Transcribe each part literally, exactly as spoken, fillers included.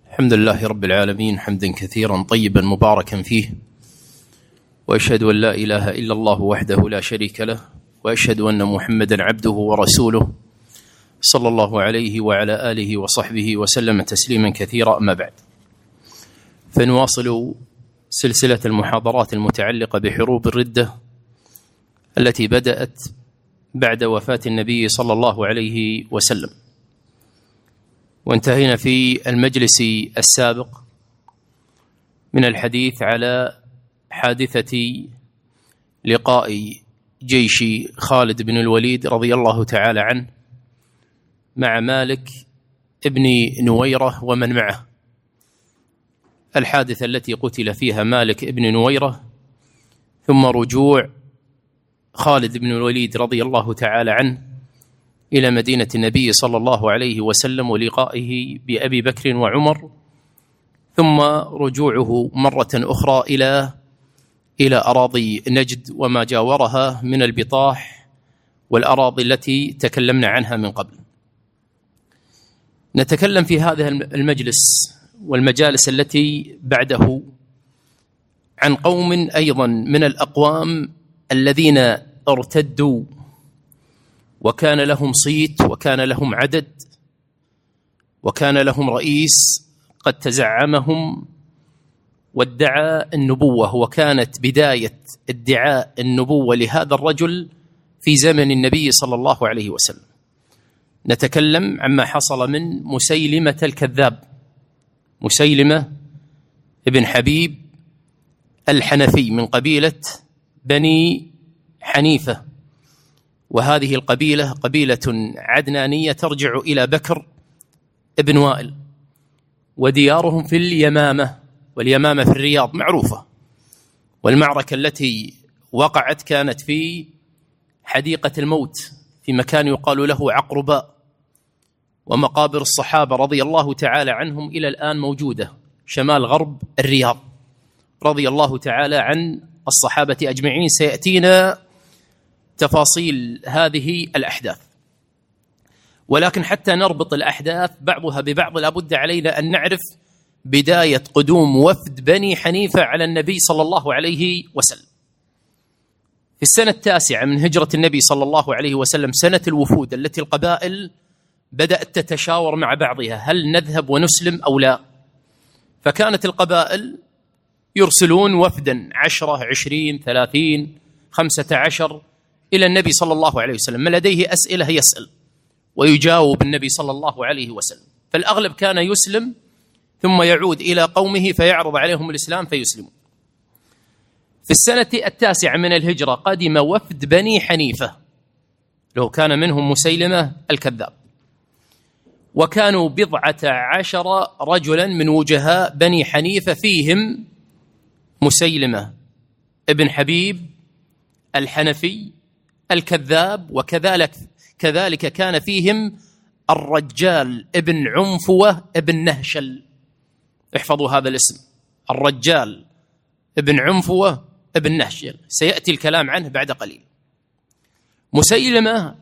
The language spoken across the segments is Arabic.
الحمد لله رب العالمين حمدا كثيرا طيبا مباركا فيه، وأشهد أن لا إله إلا الله وحده لا شريك له، وأشهد أن محمدا عبده ورسوله صلى الله عليه وعلى آله وصحبه وسلم تسليما كثيرا. أما بعد، فنواصل سلسلة المحاضرات المتعلقة بحروب الردة التي بدأت بعد وفاة النبي صلى الله عليه وسلم، وانتهينا في المجلس السابق من الحديث على حادثة لقاء جيش خالد بن الوليد رضي الله تعالى عنه مع مالك ابن نويرة ومن معه، الحادثة التي قتل فيها مالك ابن نويرة، ثم رجوع خالد بن الوليد رضي الله تعالى عنه إلى مدينة النبي صلى الله عليه وسلم ولقائه بأبي بكر وعمر، ثم رجوعه مرة أخرى إلى إلى أراضي نجد وما جاورها من البطاح والأراضي التي تكلمنا عنها من قبل. نتكلم في هذا المجلس والمجالس التي بعده عن قوم أيضا من الأقوام الذين ارتدوا وكان لهم صيت وكان لهم عدد وكان لهم رئيس قد تزعمهم وادعى النبوة، وكانت بداية ادعاء النبوة لهذا الرجل في زمن النبي صلى الله عليه وسلم. نتكلم عما حصل من مسيلمة الكذاب، مسيلمة ابن حبيب الحنفي من قبيلة بني حنيفة، وهذه القبيلة قبيلة عدنانية ترجع إلى بكر ابن وائل، وديارهم في اليمامة، واليمامة في الرياض معروفة، والمعركة التي وقعت كانت في حديقة الموت في مكان يقال له عقرباء، ومقابر الصحابة رضي الله تعالى عنهم إلى الآن موجودة شمال غرب الرياض رضي الله تعالى عن الصحابة أجمعين. سيأتينا تفاصيل هذه الأحداث، ولكن حتى نربط الأحداث بعضها ببعض لابد علينا أن نعرف بداية قدوم وفد بني حنيفة على النبي صلى الله عليه وسلم. في السنة التاسعة من هجرة النبي صلى الله عليه وسلم، سنة الوفود التي القبائل بدأت تتشاور مع بعضها هل نذهب ونسلم أو لا، فكانت القبائل يرسلون وفدا عشرة عشرين ثلاثين خمسة عشر إلى النبي صلى الله عليه وسلم، من لديه أسئلة يسأل ويجاوب النبي صلى الله عليه وسلم، فالأغلب كان يسلم ثم يعود إلى قومه فيعرض عليهم الإسلام فيسلمون. في السنة التاسعة من الهجرة قدم وفد بني حنيفة، لو كان منهم مسيلمة الكذاب، وكانوا بضعة عشر رجلا من وجهاء بني حنيفة، فيهم مسيلمة ابن حبيب الحنفي الكذاب، وكذلك كذلك كان فيهم الرجال ابن عنفوة ابن نهشل. احفظوا هذا الاسم، الرجال ابن عنفوة ابن نهشل، سيأتي الكلام عنه بعد قليل. مسيلمة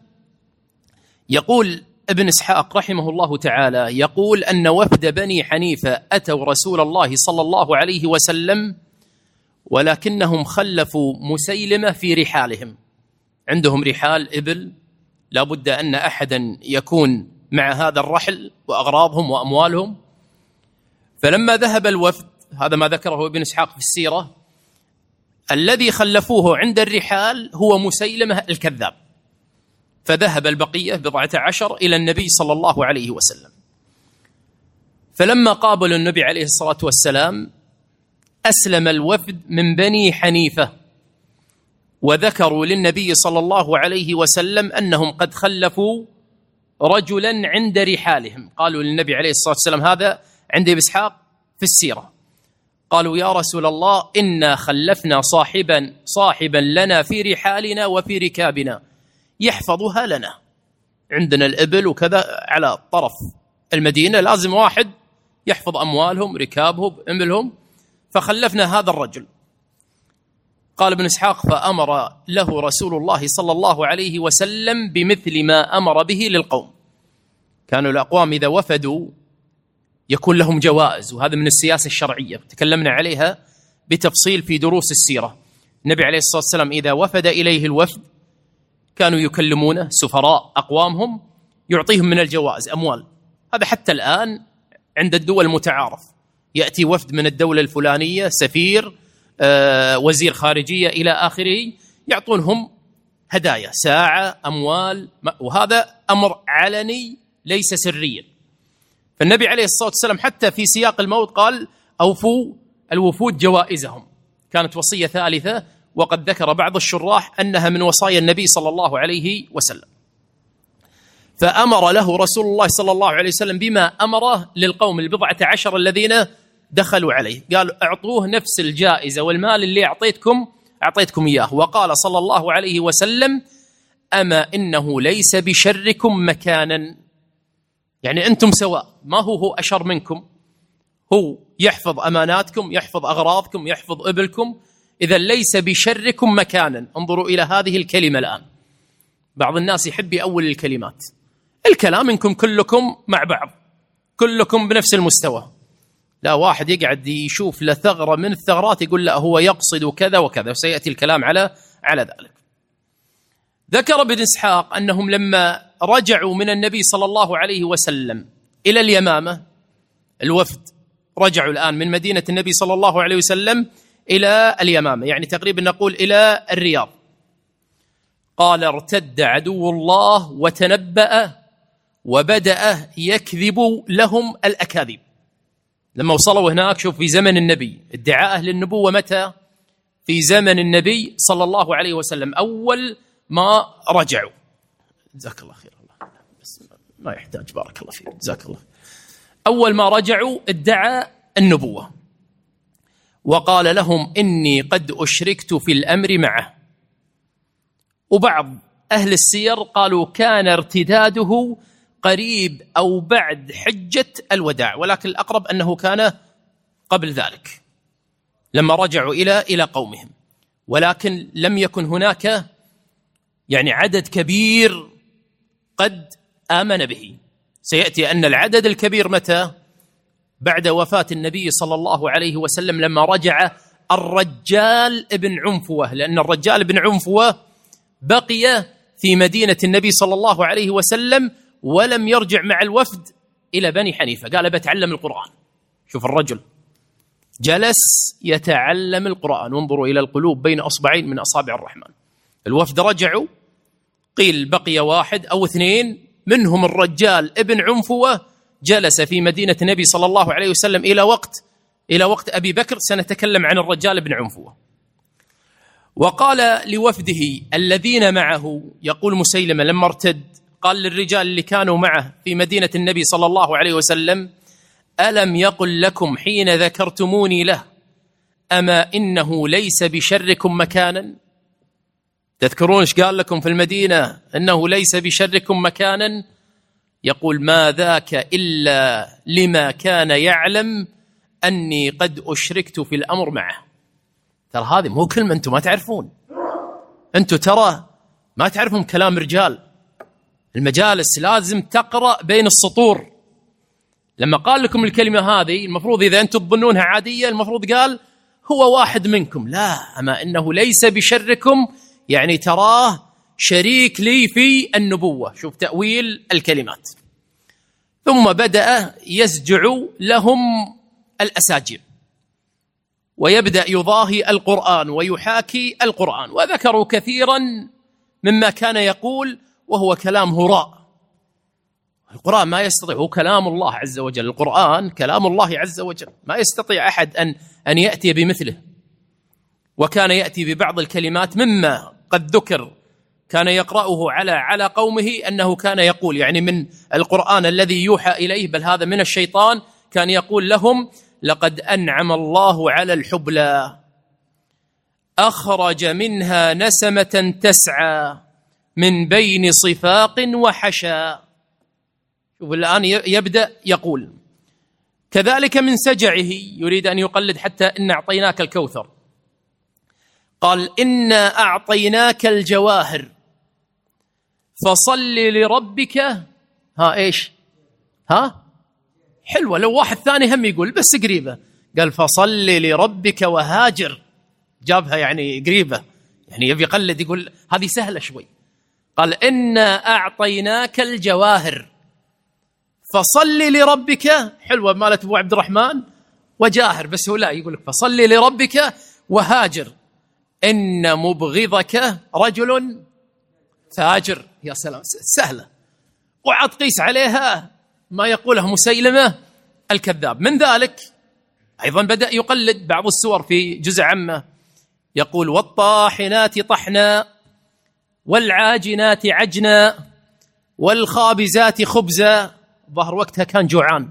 يقول ابن إسحاق رحمه الله تعالى، يقول أن وفد بني حنيفة أتوا رسول الله صلى الله عليه وسلم، ولكنهم خلفوا مسيلمة في رحالهم، عندهم رحال إبل، لا بد أن أحدا يكون مع هذا الرحل وأغراضهم وأموالهم. فلما ذهب الوفد، هذا ما ذكره ابن إسحاق في السيرة، الذي خلفوه عند الرحال هو مسيلمة الكذاب، فذهب البقية بضعة عشر إلى النبي صلى الله عليه وسلم. فلما قابلوا النبي عليه الصلاة والسلام أسلم الوفد من بني حنيفة، وذكروا للنبي صلى الله عليه وسلم أنهم قد خلفوا رجلا عند رحالهم. قالوا للنبي عليه الصلاة والسلام، هذا عند ابن إسحاق في السيرة، قالوا يا رسول الله إنا خلفنا صاحبا صاحبا لنا في رحالنا وفي ركابنا يحفظها لنا، عندنا الإبل وكذا على طرف المدينة، لازم واحد يحفظ أموالهم ركابهم إبلهم، فخلفنا هذا الرجل. قال ابن إسحاق فأمر له رسول الله صلى الله عليه وسلم بمثل ما أمر به للقوم. كانوا الأقوام إذا وفدوا يكون لهم جوائز، وهذا من السياسة الشرعية تكلمنا عليها بتفصيل في دروس السيرة. النبي عليه الصلاة والسلام إذا وفد إليه الوفد كانوا يكلمونه سفراء أقوامهم، يعطيهم من الجوائز أموال. هذا حتى الآن عند الدول المتعارف، يأتي وفد من الدولة الفلانية، سفير، آه، وزير خارجية إلى آخره، يعطونهم هدايا، ساعة، أموال، وهذا أمر علني ليس سريا. فالنبي عليه الصلاة والسلام حتى في سياق الموت قال أوفوا الوفود جوائزهم، كانت وصية ثالثة، وقد ذكر بعض الشراح أنها من وصايا النبي صلى الله عليه وسلم. فأمر له رسول الله صلى الله عليه وسلم بما أمره للقوم البضعة عشر الذين دخلوا عليه، قال اعطوه نفس الجائزة والمال اللي أعطيتكم أعطيتكم إياه. وقال صلى الله عليه وسلم أما إنه ليس بشركم مكانا، يعني أنتم سواء، ما هو هو أشر منكم، هو يحفظ أماناتكم، يحفظ أغراضكم، يحفظ إبلكم، إذا ليس بشركم مكانا. انظروا إلى هذه الكلمة الآن، بعض الناس يحب يأول الكلمات، الكلام إنكم كلكم مع بعض، كلكم بنفس المستوى. لا، واحد يقعد يشوف لثغرة من الثغرات يقول لا هو يقصد كذا وكذا، وسيأتي الكلام على على ذلك. ذكر ابن إسحاق أنهم لما رجعوا من النبي صلى الله عليه وسلم إلى اليمامة، الوفد رجعوا الآن من مدينة النبي صلى الله عليه وسلم إلى اليمامة، يعني تقريبا نقول إلى الرياض. قال ارتد عدو الله وتنبأ وبدأ يكذب لهم الأكاذيب. لما وصلوا هناك، شوف في زمن النبي، ادعاءه للنبوة متى؟ في زمن النبي صلى الله عليه وسلم، أول ما رجعوا. جزاك الله خير، الله بس ما يحتاج، بارك الله فيك، جزاك الله. أول ما رجعوا ادعى النبوة، وقال لهم إني قد أشركت في الأمر معه. وبعض أهل السير قالوا كان ارتداده قريب أو بعد حجة الوداع، ولكن الأقرب أنه كان قبل ذلك لما رجعوا إلى إلى قومهم، ولكن لم يكن هناك يعني عدد كبير قد آمن به. سيأتي أن العدد الكبير متى؟ بعد وفاة النبي صلى الله عليه وسلم، لما رجع الرجال ابن عنفوة، لأن الرجال ابن عنفوة بقي في مدينة النبي صلى الله عليه وسلم ولم يرجع مع الوفد إلى بني حنيفة، قال بتعلم القرآن. شوف الرجل جلس يتعلم القرآن، وانظروا إلى القلوب بين أصبعين من أصابع الرحمن. الوفد رجعوا، قيل بقي واحد أو اثنين منهم الرجال ابن عنفوة، جلس في مدينة النبي صلى الله عليه وسلم إلى وقت إلى وقت أبي بكر. سنتكلم عن الرجال ابن عنفوة. وقال لوفده الذين معه، يقول مسيلمة لما ارتد، قال للرجال اللي كانوا معه في مدينة النبي صلى الله عليه وسلم ألم يقل لكم حين ذكرتموني له أما إنه ليس بشركم مكانا؟ تذكرون ايش قال لكم في المدينة أنه ليس بشركم مكانا؟ يقول ما ذاك إلا لما كان يعلم أني قد أشركت في الأمر معه. ترى هذه مو كلمة أنتم ما تعرفون، أنتم ترى ما تعرفون كلام رجال المجالس، لازم تقرأ بين السطور. لما قال لكم الكلمة هذه، المفروض إذا أنتم تظنونها عادية، المفروض قال هو واحد منكم، لا، أما إنه ليس بشركم، يعني تراه شريك لي في النبوة. شوف تأويل الكلمات. ثم بدأ يسجع لهم الأساجير، ويبدأ يضاهي القرآن ويحاكي القرآن، وذكروا كثيرا مما كان يقول وهو كلام هراء. القرآن ما يستطيع، هو كلام الله عز وجل، القرآن كلام الله عز وجل، ما يستطيع أحد أن أن يأتي بمثله. وكان يأتي ببعض الكلمات مما قد ذكر كان يقرأه على على قومه، أنه كان يقول يعني من القرآن الذي يوحى إليه، بل هذا من الشيطان، كان يقول لهم لقد أنعم الله على الحبلى أخرج منها نسمة تسعى من بين صفاق وحشا. شوف الآن يبدأ يقول كذلك من سجعه، يريد أن يقلد حتى إن أعطيناك الكوثر، قال إنا أعطيناك الجواهر فصل لربك، ها إيش ها حلوة، لو واحد ثاني هم يقول بس قريبة، قال فصل لربك وهاجر، جابها يعني قريبة، يعني يبي يقلد يقول هذه سهلة شوي. قال إنا أعطيناك الجواهر فصل لربك، حلوة مالت أبو عبد الرحمن وجاهر، بس هو لا يقول لك فصل لربك وهاجر إن مبغضك رجل فاجر. يا سلام، سهلة. وعد قيس عليها ما يقوله مسيلمة الكذاب. من ذلك أيضا بدأ يقلد بعض السور في جزء عامة، يقول والطاحنات طحنا والعاجنات عجنا والخابزات خبزا. ظهر وقتها كان جوعان،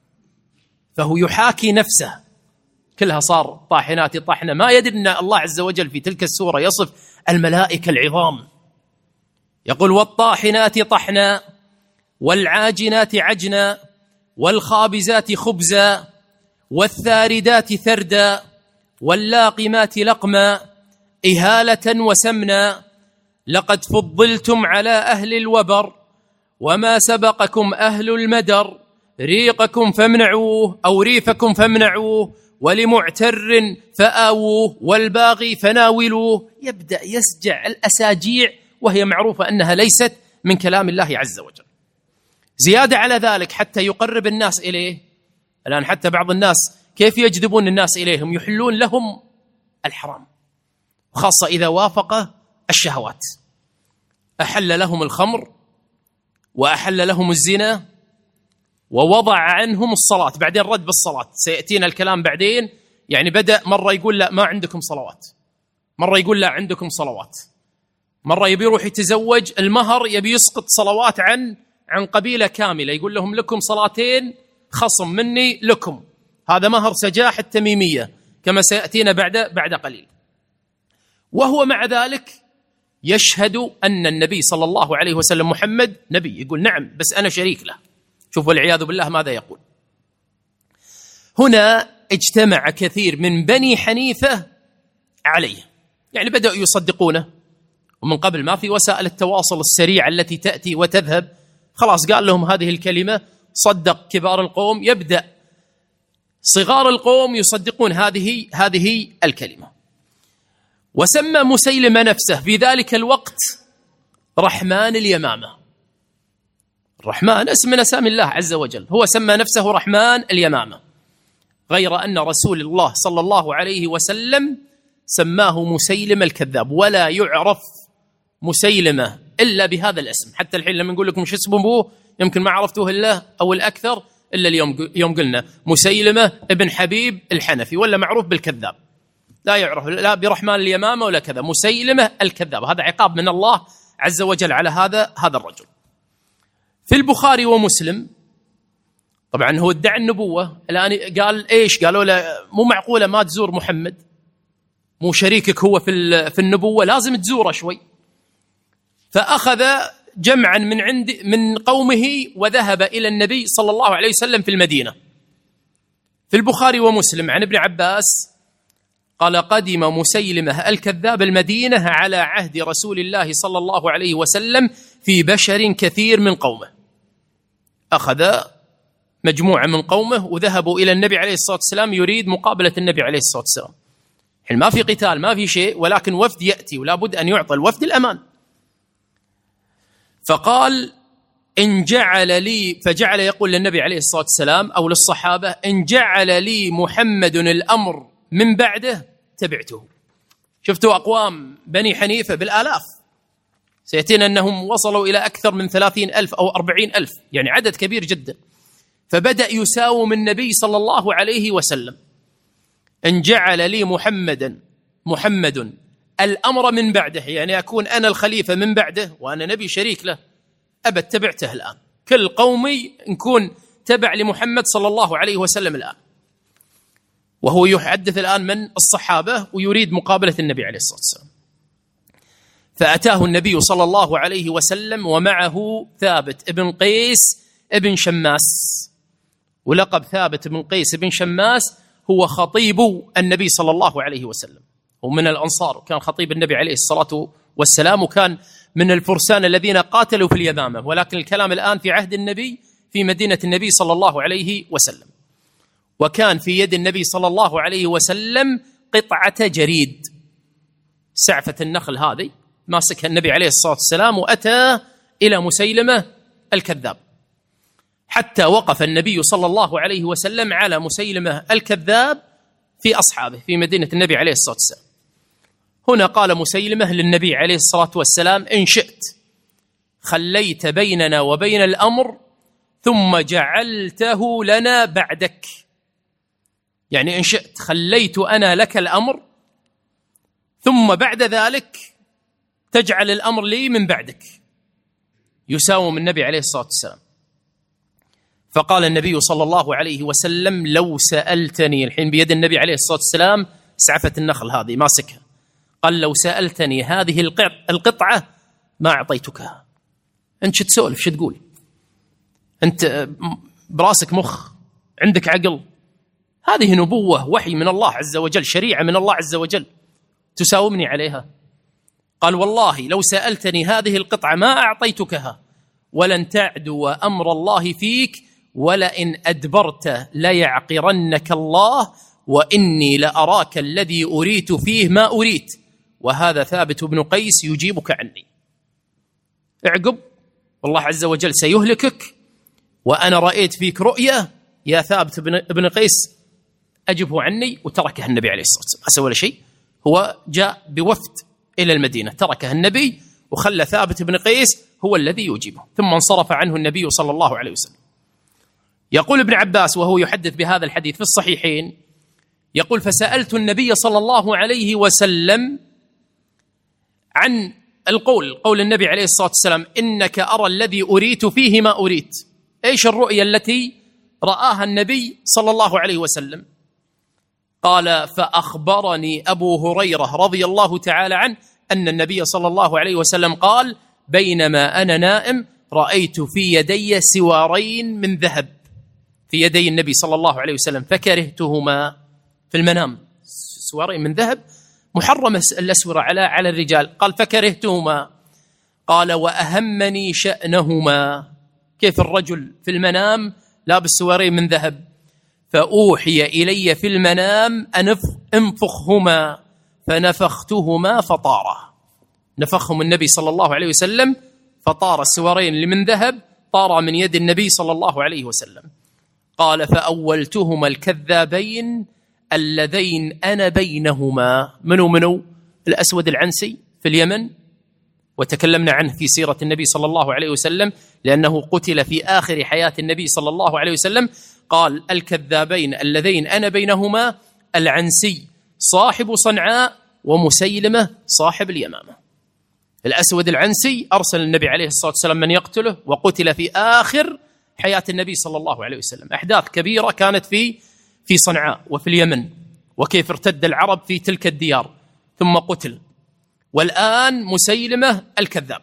فهو يحاكي نفسه، كلها صار طاحنات طحنا. ما يدري أن الله عز وجل في تلك السورة يصف الملائكة العظام، يقول والطاحنات طحنا والعاجنات عجنا والخابزات خبزا والثاردات ثردا واللاقمات لقما إهالة وسمنا لقد فضلتم على أهل الوبر وما سبقكم أهل المدر ريقكم فامنعوه أو ريفكم فامنعوه ولمعتر فآووه والباغي فناولوه. يبدأ يسجع الأساجيع وهي معروفة أنها ليست من كلام الله عز وجل. زيادة على ذلك حتى يقرب الناس إليه. الآن حتى بعض الناس كيف يجذبون الناس إليهم؟ يحلون لهم الحرام، خاصة إذا وافق الشهوات. أحل لهم الخمر وأحل لهم الزنا ووضع عنهم الصلاة، بعدين رد بالصلاة، سيأتينا الكلام بعدين. يعني بدأ مرة يقول لا ما عندكم صلوات، مرة يقول لا عندكم صلوات، مرة يبي يروح يتزوج المهر يبي يسقط صلوات عن عن قبيلة كاملة، يقول لهم لكم صلاتين خصم مني لكم. هذا مهر سجاح التميمية كما سيأتينا بعد بعد قليل. وهو مع ذلك يشهد أن النبي صلى الله عليه وسلم محمد نبي، يقول نعم بس أنا شريك له. شوفوا والعياذ بالله ماذا يقول. هنا اجتمع كثير من بني حنيفة عليه، يعني بدأوا يصدقونه. ومن قبل ما في وسائل التواصل السريعة التي تأتي وتذهب، خلاص قال لهم هذه الكلمة، صدق كبار القوم، يبدأ صغار القوم يصدقون هذه هذه الكلمة. وسمى مسيلمة نفسه في ذلك الوقت رحمن اليمامة. الرحمن اسم من أسامي الله عز وجل، هو سمى نفسه رحمن اليمامة، غير أن رسول الله صلى الله عليه وسلم سماه مسيلمة الكذاب، ولا يعرف مسيلمة إلا بهذا الاسم. حتى الحين لما نقول لكم شو اسم أبوه يمكن ما عرفتوه إلا أو الأكثر إلا اليوم يوم قلنا مسيلمة ابن حبيب الحنفي، ولا معروف بالكذاب، لا يعرف لا برحمن اليمامة ولا كذا، مسيلمة الكذاب. هذا عقاب من الله عز وجل على هذا هذا الرجل. في البخاري ومسلم طبعا هو ادعى النبوة، الآن قال إيش؟ قالوا له مو معقولة ما تزور محمد، مو شريكك هو في في النبوة، لازم تزوره شوي. فأخذ جمعا من عند من قومه وذهب إلى النبي صلى الله عليه وسلم في المدينة. في البخاري ومسلم عن ابن عباس قال قدم مسيلمة الكذاب المدينة على عهد رسول الله صلى الله عليه وسلم في بشر كثير من قومه. أخذ مجموعة من قومه وذهبوا إلى النبي عليه الصلاة والسلام، يريد مقابلة النبي عليه الصلاة والسلام. حين ما في قتال ما في شيء، ولكن وفد يأتي ولا بد أن يعطى الوفد الأمان. فقال إن جعل لي، فجعل يقول للنبي عليه الصلاة والسلام أو للصحابة إن جعل لي محمد الأمر من بعده تبعته. شفتوا أقوام بني حنيفة بالآلاف، سيأتينا أنهم وصلوا إلى أكثر من ثلاثين ألف أو أربعين ألف، يعني عدد كبير جدا. فبدأ يساوم النبي صلى الله عليه وسلم إن جعل لي محمدا محمد الأمر من بعده، يعني أكون أنا الخليفة من بعده وأنا نبي شريك له، أبد تبعته الآن، كل قومي نكون تبع لمحمد صلى الله عليه وسلم الآن. وهو يحدث الآن من الصحابة ويريد مقابلة النبي عليه الصلاة والسلام. فأتاه النبي صلى الله عليه وسلم ومعه ثابت ابن قيس ابن شماس، ولقب ثابت ابن قيس ابن شماس هو خطيب النبي صلى الله عليه وسلم، ومن الأنصار، وكان خطيب النبي عليه الصلاة والسلام، وكان من الفرسان الذين قاتلوا في اليمامة. ولكن الكلام الآن في عهد النبي في مدينة النبي صلى الله عليه وسلم، وكان في يد النبي صلى الله عليه وسلم قطعة جريد، سعفة النخل هذه ماسكها النبي عليه الصلاة والسلام، وأتى إلى مسيلمة الكذاب، حتى وقف النبي صلى الله عليه وسلم على مسيلمة الكذاب في أصحابه في مدينة النبي عليه الصلاة والسلام. هنا قال مسيلمة للنبي عليه الصلاة والسلام: إن شئت خليت بيننا وبين الأمر ثم جعلته لنا بعدك، يعني إن شئت خليت أنا لك الأمر ثم بعد ذلك تجعل الأمر لي من بعدك. يساوم النبي عليه الصلاة والسلام. فقال النبي صلى الله عليه وسلم: لو سألتني، الحين بيد النبي عليه الصلاة والسلام سعفة النخل هذه ماسكها، قال: لو سألتني هذه القطعة ما أعطيتكها. أنت شو تسولف؟ شو تقول؟ أنت براسك مخ، عندك عقل، هذه نبوة وحي من الله عز وجل، شريعة من الله عز وجل، تساومني عليها؟ قال: والله لو سألتني هذه القطعة ما أعطيتكها، ولن تعدو أمر الله فيك، ولئن أدبرت ليعقرنك الله، وإني لأراك الذي أريت فيه ما أريت، وهذا ثابت بن قيس يجيبك عني. اعقب، والله عز وجل سيهلكك، وأنا رأيت فيك رؤية يا ثابت بن قيس، أجبه عني. وتركه النبي عليه الصلاة والسلام، أسوى ولا شيء، هو جاء بوفد إلى المدينة، تركه النبي وخلى ثابت بن قيس هو الذي يجيبه، ثم انصرف عنه النبي صلى الله عليه وسلم. يقول ابن عباس وهو يحدث بهذا الحديث في الصحيحين، يقول: فسألت النبي صلى الله عليه وسلم عن القول، قول النبي عليه الصلاة والسلام: إنك أرى الذي أريت فيه ما أريت. إيش الرؤية التي رآها النبي صلى الله عليه وسلم؟ قال: فأخبرني أبو هريرة رضي الله تعالى عنه أن النبي صلى الله عليه وسلم قال: بينما أنا نائم رأيت في يدي سوارين من ذهب في يدي النبي صلى الله عليه وسلم، فكرهتهما في المنام. سوارين من ذهب، محرم الأسورة على على الرجال. قال: فكرهتهما. قال: وأهمني شأنهما. كيف الرجل في المنام لابس سوارين من ذهب؟ فأوحي إلي في المنام أن انفخهما، فنفختهما فطارا. نفخهم النبي صلى الله عليه وسلم فطار السوارين اللي من ذهب، طار من يد النبي صلى الله عليه وسلم. قال: فأولتهما الكذابين اللذين أنا بينهما. منو منو؟ الأسود العنسي في اليمن، وتكلمنا عنه في سيرة النبي صلى الله عليه وسلم، لأنه قتل في آخر حياة النبي صلى الله عليه وسلم. قال: الكذابين اللذين أنا بينهما العنسي صاحب صنعاء، ومسيلمة صاحب اليمامة. الأسود العنسي أرسل النبي عليه الصلاة والسلام من يقتله، وقتل في آخر حياة النبي صلى الله عليه وسلم. أحداث كبيرة كانت في في صنعاء وفي اليمن، وكيف ارتد العرب في تلك الديار ثم قتل. والآن مسيلمة الكذاب.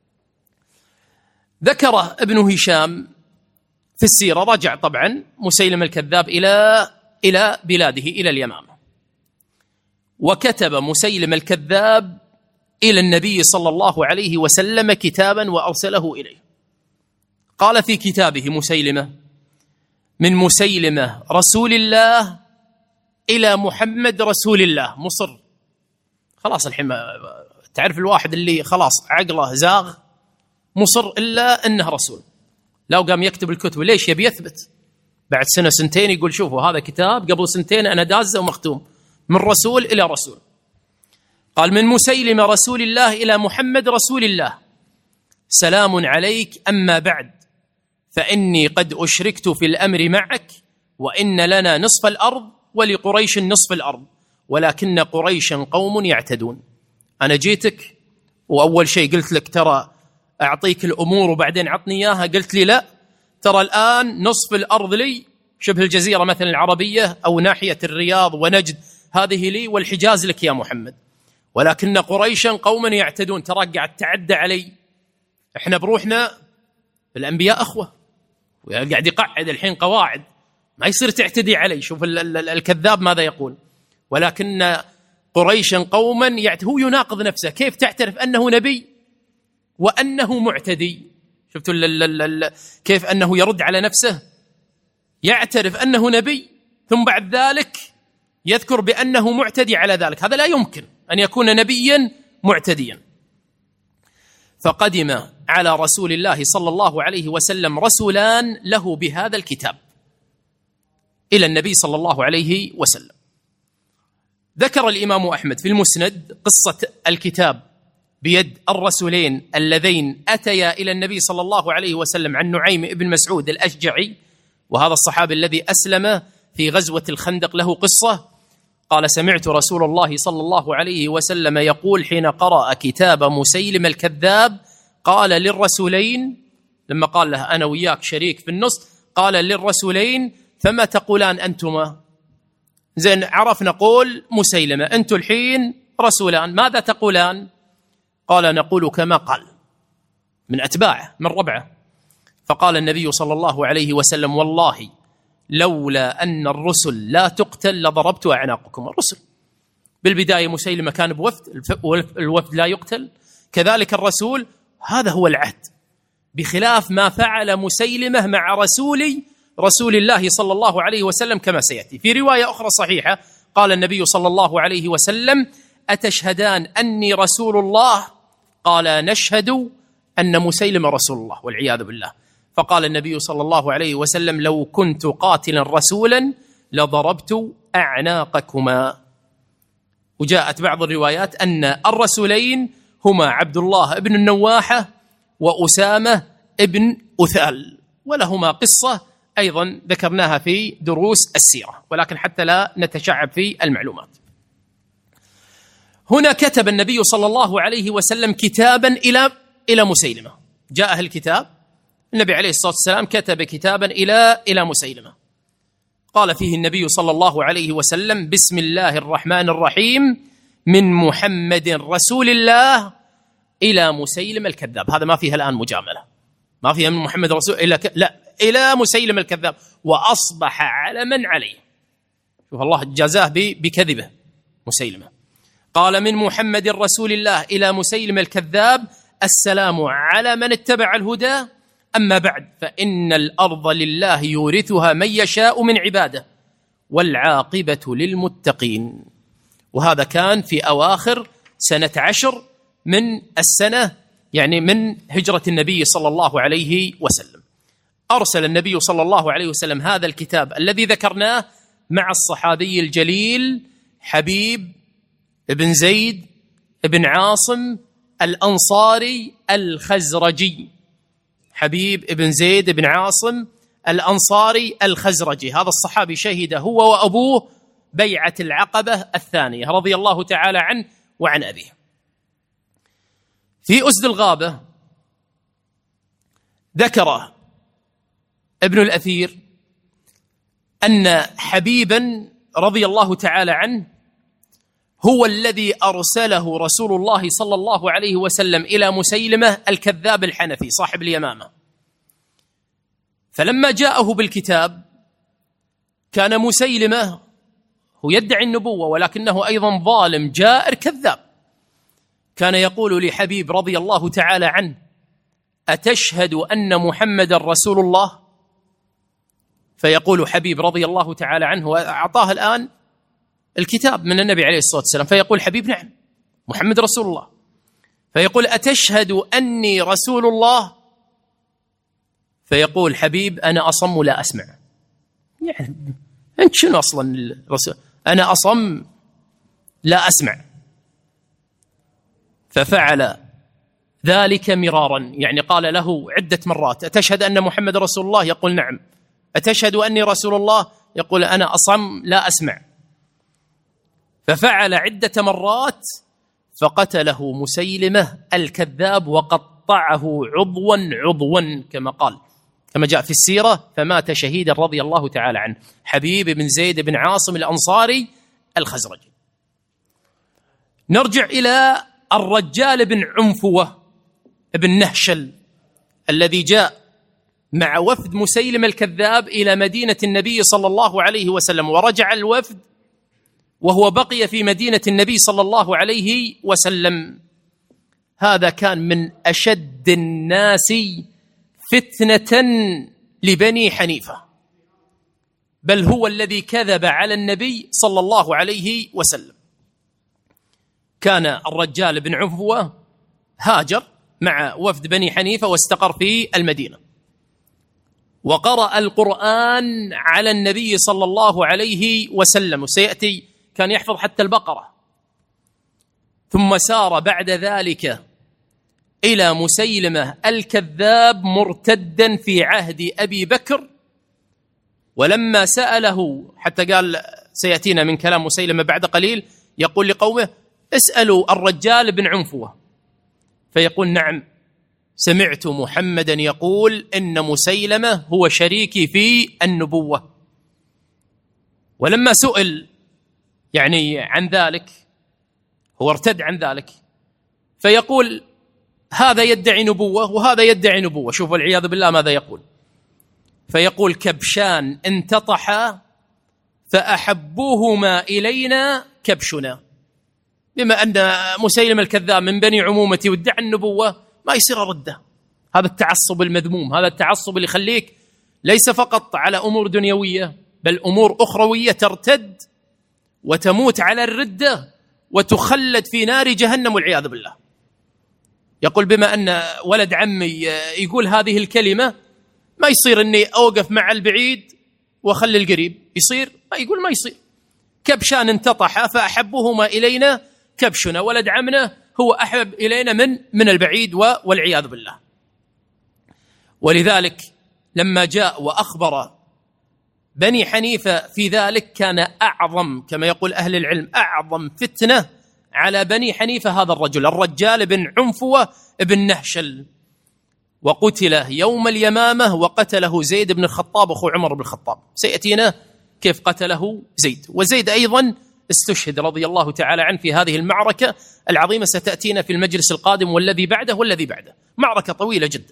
ذكر ابن هشام في السيرة، رجع طبعا مسيلمة الكذاب إلى إلى بلاده، إلى اليمامة، وكتب مسيلمة الكذاب إلى النبي صلى الله عليه وسلم كتابا وأرسله إليه. قال في كتابه مسيلمة: من مسيلمة رسول الله إلى محمد رسول الله. مصر خلاص، الحين تعرف الواحد اللي خلاص عقله زاغ، مصر إلا أنه رسول. لو قام يكتب الكتب، ليش؟ يبي يثبت بعد سنة سنتين يقول شوفوا هذا كتاب قبل سنتين أنا دازه ومختوم، من رسول إلى رسول. قال: من مسيلمة رسول الله إلى محمد رسول الله، سلام عليك، أما بعد، فإني قد أشركت في الأمر معك، وإن لنا نصف الأرض ولقريش نصف الأرض، ولكن قريشا قوم يعتدون. أنا جيتك وأول شيء قلت لك ترى أعطيك الأمور وبعدين عطني إياها، قلت لي لا، ترى الآن نصف الأرض لي، شبه الجزيرة مثلا العربية أو ناحية الرياض ونجد هذه لي، والحجاز لك يا محمد، ولكن قريشا قوما يعتدون. ترى قاعد تعدى علي، احنا بروحنا الأنبياء أخوة، وقاعد يقعد الحين قواعد، ما يصير تعتدي علي. شوف ال ال الكذاب ماذا يقول: ولكن قريشا قوما يعتدون. هو يناقض نفسه، كيف تعترف أنه نبي وأنه معتدي؟ شفتوا كيف أنه يرد على نفسه، يعترف أنه نبي ثم بعد ذلك يذكر بأنه معتدي على ذلك. هذا لا يمكن أن يكون نبيا معتديا. فقدم على رسول الله صلى الله عليه وسلم رسولان له بهذا الكتاب إلى النبي صلى الله عليه وسلم. ذكر الإمام أحمد في المسند قصة الكتاب بيد الرسولين اللذين أتيا إلى النبي صلى الله عليه وسلم عن نعيم بن مسعود الأشجعي، وهذا الصحابي الذي أسلم في غزوة الخندق له قصة. قال: سمعت رسول الله صلى الله عليه وسلم يقول حين قرأ كتاب مسيلم الكذاب، قال للرسولين، لما قال له أنا وياك شريك في النص، قال للرسولين: فما تقولان أنتما؟ زين، عرف نقول مسيلمة، أنتم الحين رسولان، ماذا تقولان؟ قال: نقول كما قال، من أتباعه من ربعه. فقال النبي صلى الله عليه وسلم: والله لولا أن الرسل لا تقتل لضربت أعناقكم. الرسل بالبداية مسيلمة كان بوفد، الوفد لا يقتل، كذلك الرسول، هذا هو العهد، بخلاف ما فعل مسيلمة مع رسول رسول الله صلى الله عليه وسلم كما سيأتي. في رواية أخرى صحيحة قال النبي صلى الله عليه وسلم: أتشهدان أني رسول الله؟ قال: نشهد أن مسيلمة رسول الله، والعياذ بالله. فقال النبي صلى الله عليه وسلم: لو كنت قاتلا رسولا لضربت أعناقكما. وجاءت بعض الروايات أن الرسولين هما عبد الله بن النواحة وأسامة بن أثال، ولهما قصة أيضا ذكرناها في دروس السيرة، ولكن حتى لا نتشعب في المعلومات. هنا كتب النبي صلى الله عليه وسلم كتابا إلى إلى مسيلمة، جاءه الكتاب، النبي عليه الصلاة والسلام كتب كتابا إلى إلى مسيلمة، قال فيه النبي صلى الله عليه وسلم: بسم الله الرحمن الرحيم، من محمد رسول الله إلى مسيلمة الكذاب. هذا ما فيها الآن مجاملة، ما فيها من محمد رسول إلى ك... لا إلى مسيلمة الكذاب، وأصبح علما عليه. شوف الله جازاه بكذبه مسيلمة. قال: من محمد رسول الله إلى مسيلمة الكذاب، السلام على من اتبع الهدى، أما بعد فإن الأرض لله يورثها من يشاء من عباده، والعاقبة للمتقين. وهذا كان في أواخر سنة عشر من السنة، يعني من هجرة النبي صلى الله عليه وسلم. أرسل النبي صلى الله عليه وسلم هذا الكتاب الذي ذكرناه مع الصحابي الجليل حبيب بن زيد بن عاصم الأنصاري الخزرجي. حبيب بن زيد بن عاصم الأنصاري الخزرجي، هذا الصحابي شهد هو وأبوه بيعة العقبة الثانية رضي الله تعالى عنه وعن أبيه. في أسد الغابة ذكر ابن الأثير أن حبيبا رضي الله تعالى عنه هو الذي أرسله رسول الله صلى الله عليه وسلم إلى مسيلمة الكذاب الحنفي صاحب اليمامة. فلما جاءه بالكتاب كان مسيلمة هو يدعي النبوة ولكنه أيضا ظالم جائر كذاب. كان يقول لحبيب رضي الله تعالى عنه: أتشهد أن محمد رسول الله؟ فيقول حبيب رضي الله تعالى عنه، وأعطاه الآن الكتاب من النبي عليه الصلاة والسلام، فيقول حبيب: نعم محمد رسول الله. فيقول: أتشهد أني رسول الله؟ فيقول حبيب: أنا أصم لا أسمع. يعني أنت شنو أصلا الرسول؟ أنا أصم لا أسمع. ففعل ذلك مرارا، يعني قال له عدة مرات: أتشهد أن محمد رسول الله؟ يقول: نعم. أتشهد أني رسول الله؟ يقول: أنا أصم لا أسمع. ففعل عدة مرات فقتله مسيلمة الكذاب وقطعه عضوا عضوا كما قال، كما جاء في السيرة، فمات شهيدا رضي الله تعالى عنه، حبيب بن زيد بن عاصم الأنصاري الخزرجي. نرجع إلى الرجال بن عنفوة بن نهشل الذي جاء مع وفد مسيلمة الكذاب إلى مدينة النبي صلى الله عليه وسلم، ورجع الوفد وهو بقي في مدينة النبي صلى الله عليه وسلم. هذا كان من أشد الناس فتنة لبني حنيفة، بل هو الذي كذب على النبي صلى الله عليه وسلم. كان الرجال بن عنفوة هاجر مع وفد بني حنيفة واستقر في المدينة، وقرأ القرآن على النبي صلى الله عليه وسلم، وسيأتي كان يحفظ حتى البقرة. ثم سار بعد ذلك إلى مسيلمة الكذاب مرتدا في عهد أبي بكر، ولما سأله حتى قال سيأتينا من كلام مسيلمة بعد قليل، يقول لقومه اسألوا الرجال بن عنفوة، فيقول نعم سمعت محمدا يقول إن مسيلمة هو شريكي في النبوة. ولما سئل يعني عن ذلك، هو ارتد عن ذلك، فيقول هذا يدعي نبوة وهذا يدعي نبوة. شوفوا العياذ بالله ماذا يقول، فيقول كبشان انتطحا فأحبوهما إلينا كبشنا. بما أن مسيلمة الكذاب من بني عمومتي وادعى النبوة ما يصير رده. هذا التعصب المذموم، هذا التعصب اللي يخليك ليس فقط على أمور دنيوية بل أمور أخروية ترتد وتموت على الردة وتخلد في نار جهنم والعياذ بالله. يقول بما أن ولد عمي يقول هذه الكلمة ما يصير أني أوقف مع البعيد وأخلي القريب، يصير؟ ما يقول ما يصير. كبشان انتطح فأحبهما إلينا كبشنا، ولد عمنا هو أحب إلينا من من البعيد والعياذ بالله. ولذلك لما جاء وأخبر بني حنيفة في ذلك كان أعظم، كما يقول أهل العلم، أعظم فتنة على بني حنيفة هذا الرجل الرجال بن عنفوة بن نهشل، وقتل يوم اليمامة وقتله زيد بن الخطاب أخو عمر بن الخطاب. سيأتينا كيف قتله زيد، وزيد أيضا استشهد رضي الله تعالى عنه في هذه المعركة العظيمة، ستأتينا في المجلس القادم والذي بعده والذي بعده، معركة طويلة جدا.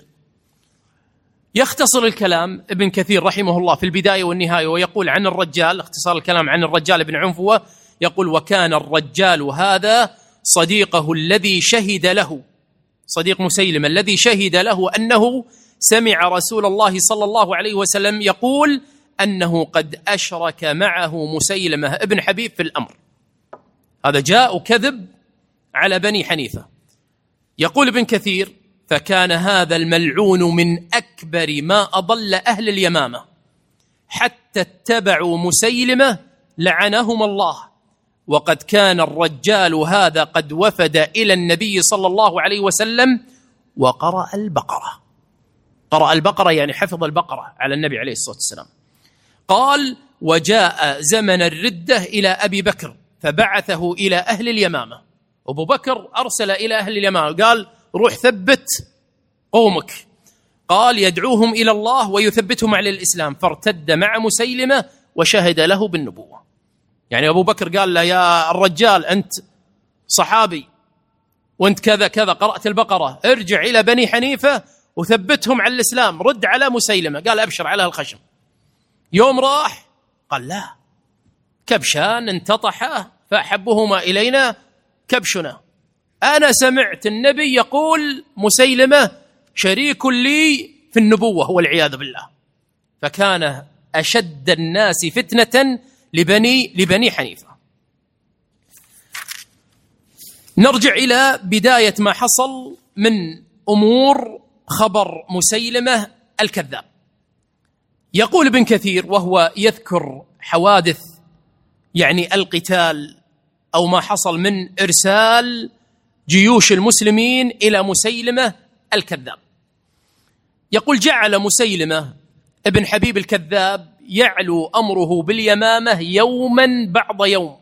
يختصر الكلام ابن كثير رحمه الله في البداية والنهاية ويقول عن الرجال، اختصار الكلام عن الرجال بن عنفوة، يقول وكان الرجال هذا صديقه الذي شهد له، صديق مسيلمة الذي شهد له أنه سمع رسول الله صلى الله عليه وسلم يقول أنه قد أشرك معه مسيلمة ابن حبيب في الأمر. هذا جاء كذب على بني حنيفة. يقول ابن كثير فكان هذا الملعون من أكبر ما أضل أهل اليمامة حتى اتبعوا مسيلمة لعنهم الله، وقد كان الرجال هذا قد وفد إلى النبي صلى الله عليه وسلم وقرأ البقرة. قرأ البقرة يعني حفظ البقرة على النبي عليه الصلاة والسلام. قال وجاء زمن الردة إلى أبي بكر فبعثه إلى أهل اليمامة. أبو بكر أرسل إلى أهل اليمامة قال روح ثبت قومك، قال يدعوهم إلى الله ويثبتهم على الإسلام، فارتد مع مسيلمة وشهد له بالنبوة. يعني أبو بكر قال له يا الرجال أنت صحابي وأنت كذا كذا قرأت البقرة، ارجع إلى بني حنيفة وثبتهم على الإسلام، رد على مسيلمة. قال أبشر على الخشم. يوم راح قال لا، كبشان انتطحا فأحبهما إلينا كبشنا. أنا سمعت النبي يقول مسيلمة شريك لي في النبوة والعياذ بالله. فكان أشد الناس فتنة لبني لبني حنيفة. نرجع إلى بداية ما حصل من أمور خبر مسيلمة الكذاب. يقول ابن كثير وهو يذكر حوادث يعني القتال أو ما حصل من إرسال جيوش المسلمين إلى مسيلمة الكذاب، يقول جعل مسيلمة ابن حبيب الكذاب يعلو أمره باليمامة يوما بعض يوم،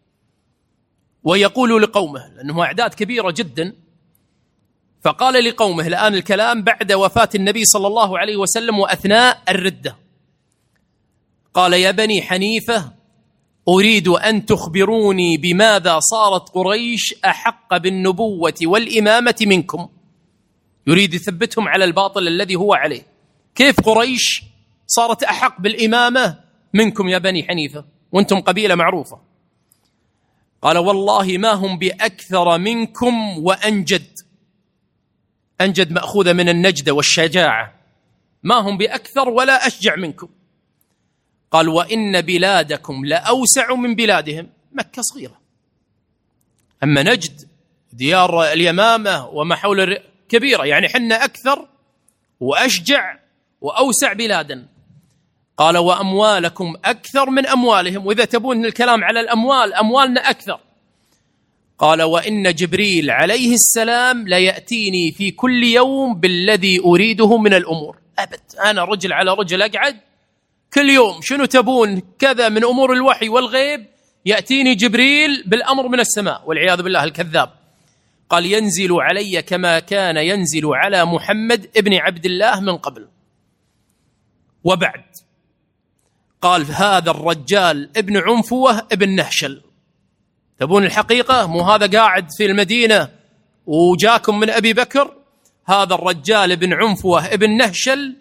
ويقول لقومه لأنه أعداد كبيرة جدا، فقال لقومه الآن الكلام بعد وفاة النبي صلى الله عليه وسلم وأثناء الردة، قال يا بني حنيفة أريد أن تخبروني بماذا صارت قريش أحق بالنبوة والإمامة منكم. يريد يثبتهم على الباطل الذي هو عليه. كيف قريش صارت أحق بالإمامة منكم يا بني حنيفة وأنتم قبيلة معروفة؟ قال والله ما هم بأكثر منكم وأنجد. أنجد مأخوذة من النجدة والشجاعة، ما هم بأكثر ولا أشجع منكم. قال وإن بلادكم لأوسع من بلادهم. مكة صغيرة، أما نجد ديار اليمامة وما حول كبيرة، يعني حنا أكثر وأشجع وأوسع بلادا. قال وأموالكم أكثر من أموالهم، وإذا تبون الكلام على الأموال أموالنا أكثر. قال وإن جبريل عليه السلام ليأتيني في كل يوم بالذي أريده من الأمور. أبد، أنا رجل على رجل أقعد كل يوم شنو تبون كذا من أمور الوحي والغيب، يأتيني جبريل بالأمر من السماء والعياذ بالله الكذاب. قال ينزل علي كما كان ينزل على محمد ابن عبد الله من قبل. وبعد قال هذا الرجال ابن عنفوة ابن نهشل. تبون الحقيقة؟ مو هذا قاعد في المدينة وجاكم من أبي بكر، هذا الرجال ابن عنفوة ابن نهشل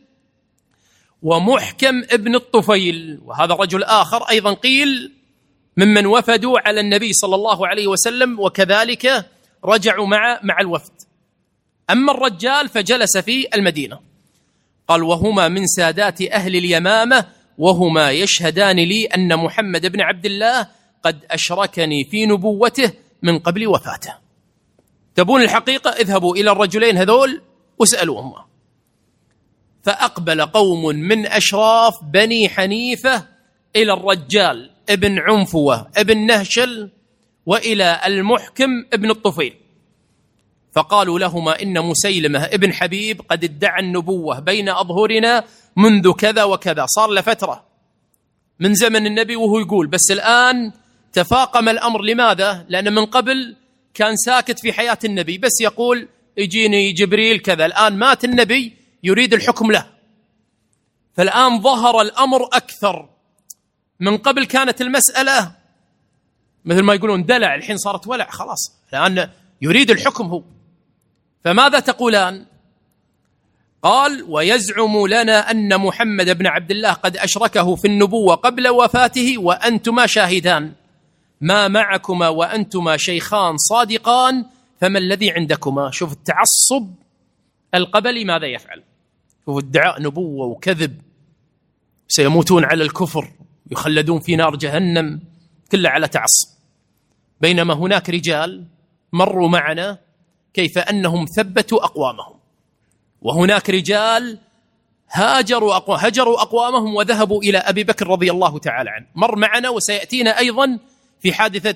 ومحكم ابن الطفيل، وهذا رجل آخر أيضا قيل ممن وفدوا على النبي صلى الله عليه وسلم وكذلك رجعوا مع مع الوفد. أما الرجال فجلس في المدينة. قال وهما من سادات أهل اليمامة، وهما يشهدان لي أن محمد بن عبد الله قد أشركني في نبوته من قبل وفاته. تبون الحقيقة؟ اذهبوا إلى الرجلين هذول واسألوهما. فأقبل قوم من أشراف بني حنيفة إلى الرجال ابن عنفوة ابن نهشل وإلى المحكم ابن الطفيل، فقالوا لهما إن مسيلمة ابن حبيب قد ادعى النبوة بين أظهرنا منذ كذا وكذا، صار لفترة من زمن النبي وهو يقول، بس الآن تفاقم الأمر. لماذا؟ لأن من قبل كان ساكت في حياة النبي، بس يقول يجيني جبريل كذا. الآن مات النبي يريد الحكم له، فالآن ظهر الأمر أكثر. من قبل كانت المسألة مثل ما يقولون دلع، الحين صارت ولع، خلاص الآن يريد الحكم هو. فماذا تقولان؟ قال ويزعم لنا أن محمد بن عبد الله قد أشركه في النبوة قبل وفاته وأنتما شاهدان، ما معكما وأنتما شيخان صادقان، فما الذي عندكما؟ شوف التعصب القبلي ماذا يفعل. شوف ادعاء نبوة وكذب، سيموتون على الكفر يخلدون في نار جهنم، كله على تعصب. بينما هناك رجال مروا معنا كيف أنهم ثبتوا أقوامهم، وهناك رجال هاجروا أقوام هجروا أقوامهم وذهبوا إلى أبي بكر رضي الله تعالى عنه. مر معنا وسيأتينا أيضا في حادثة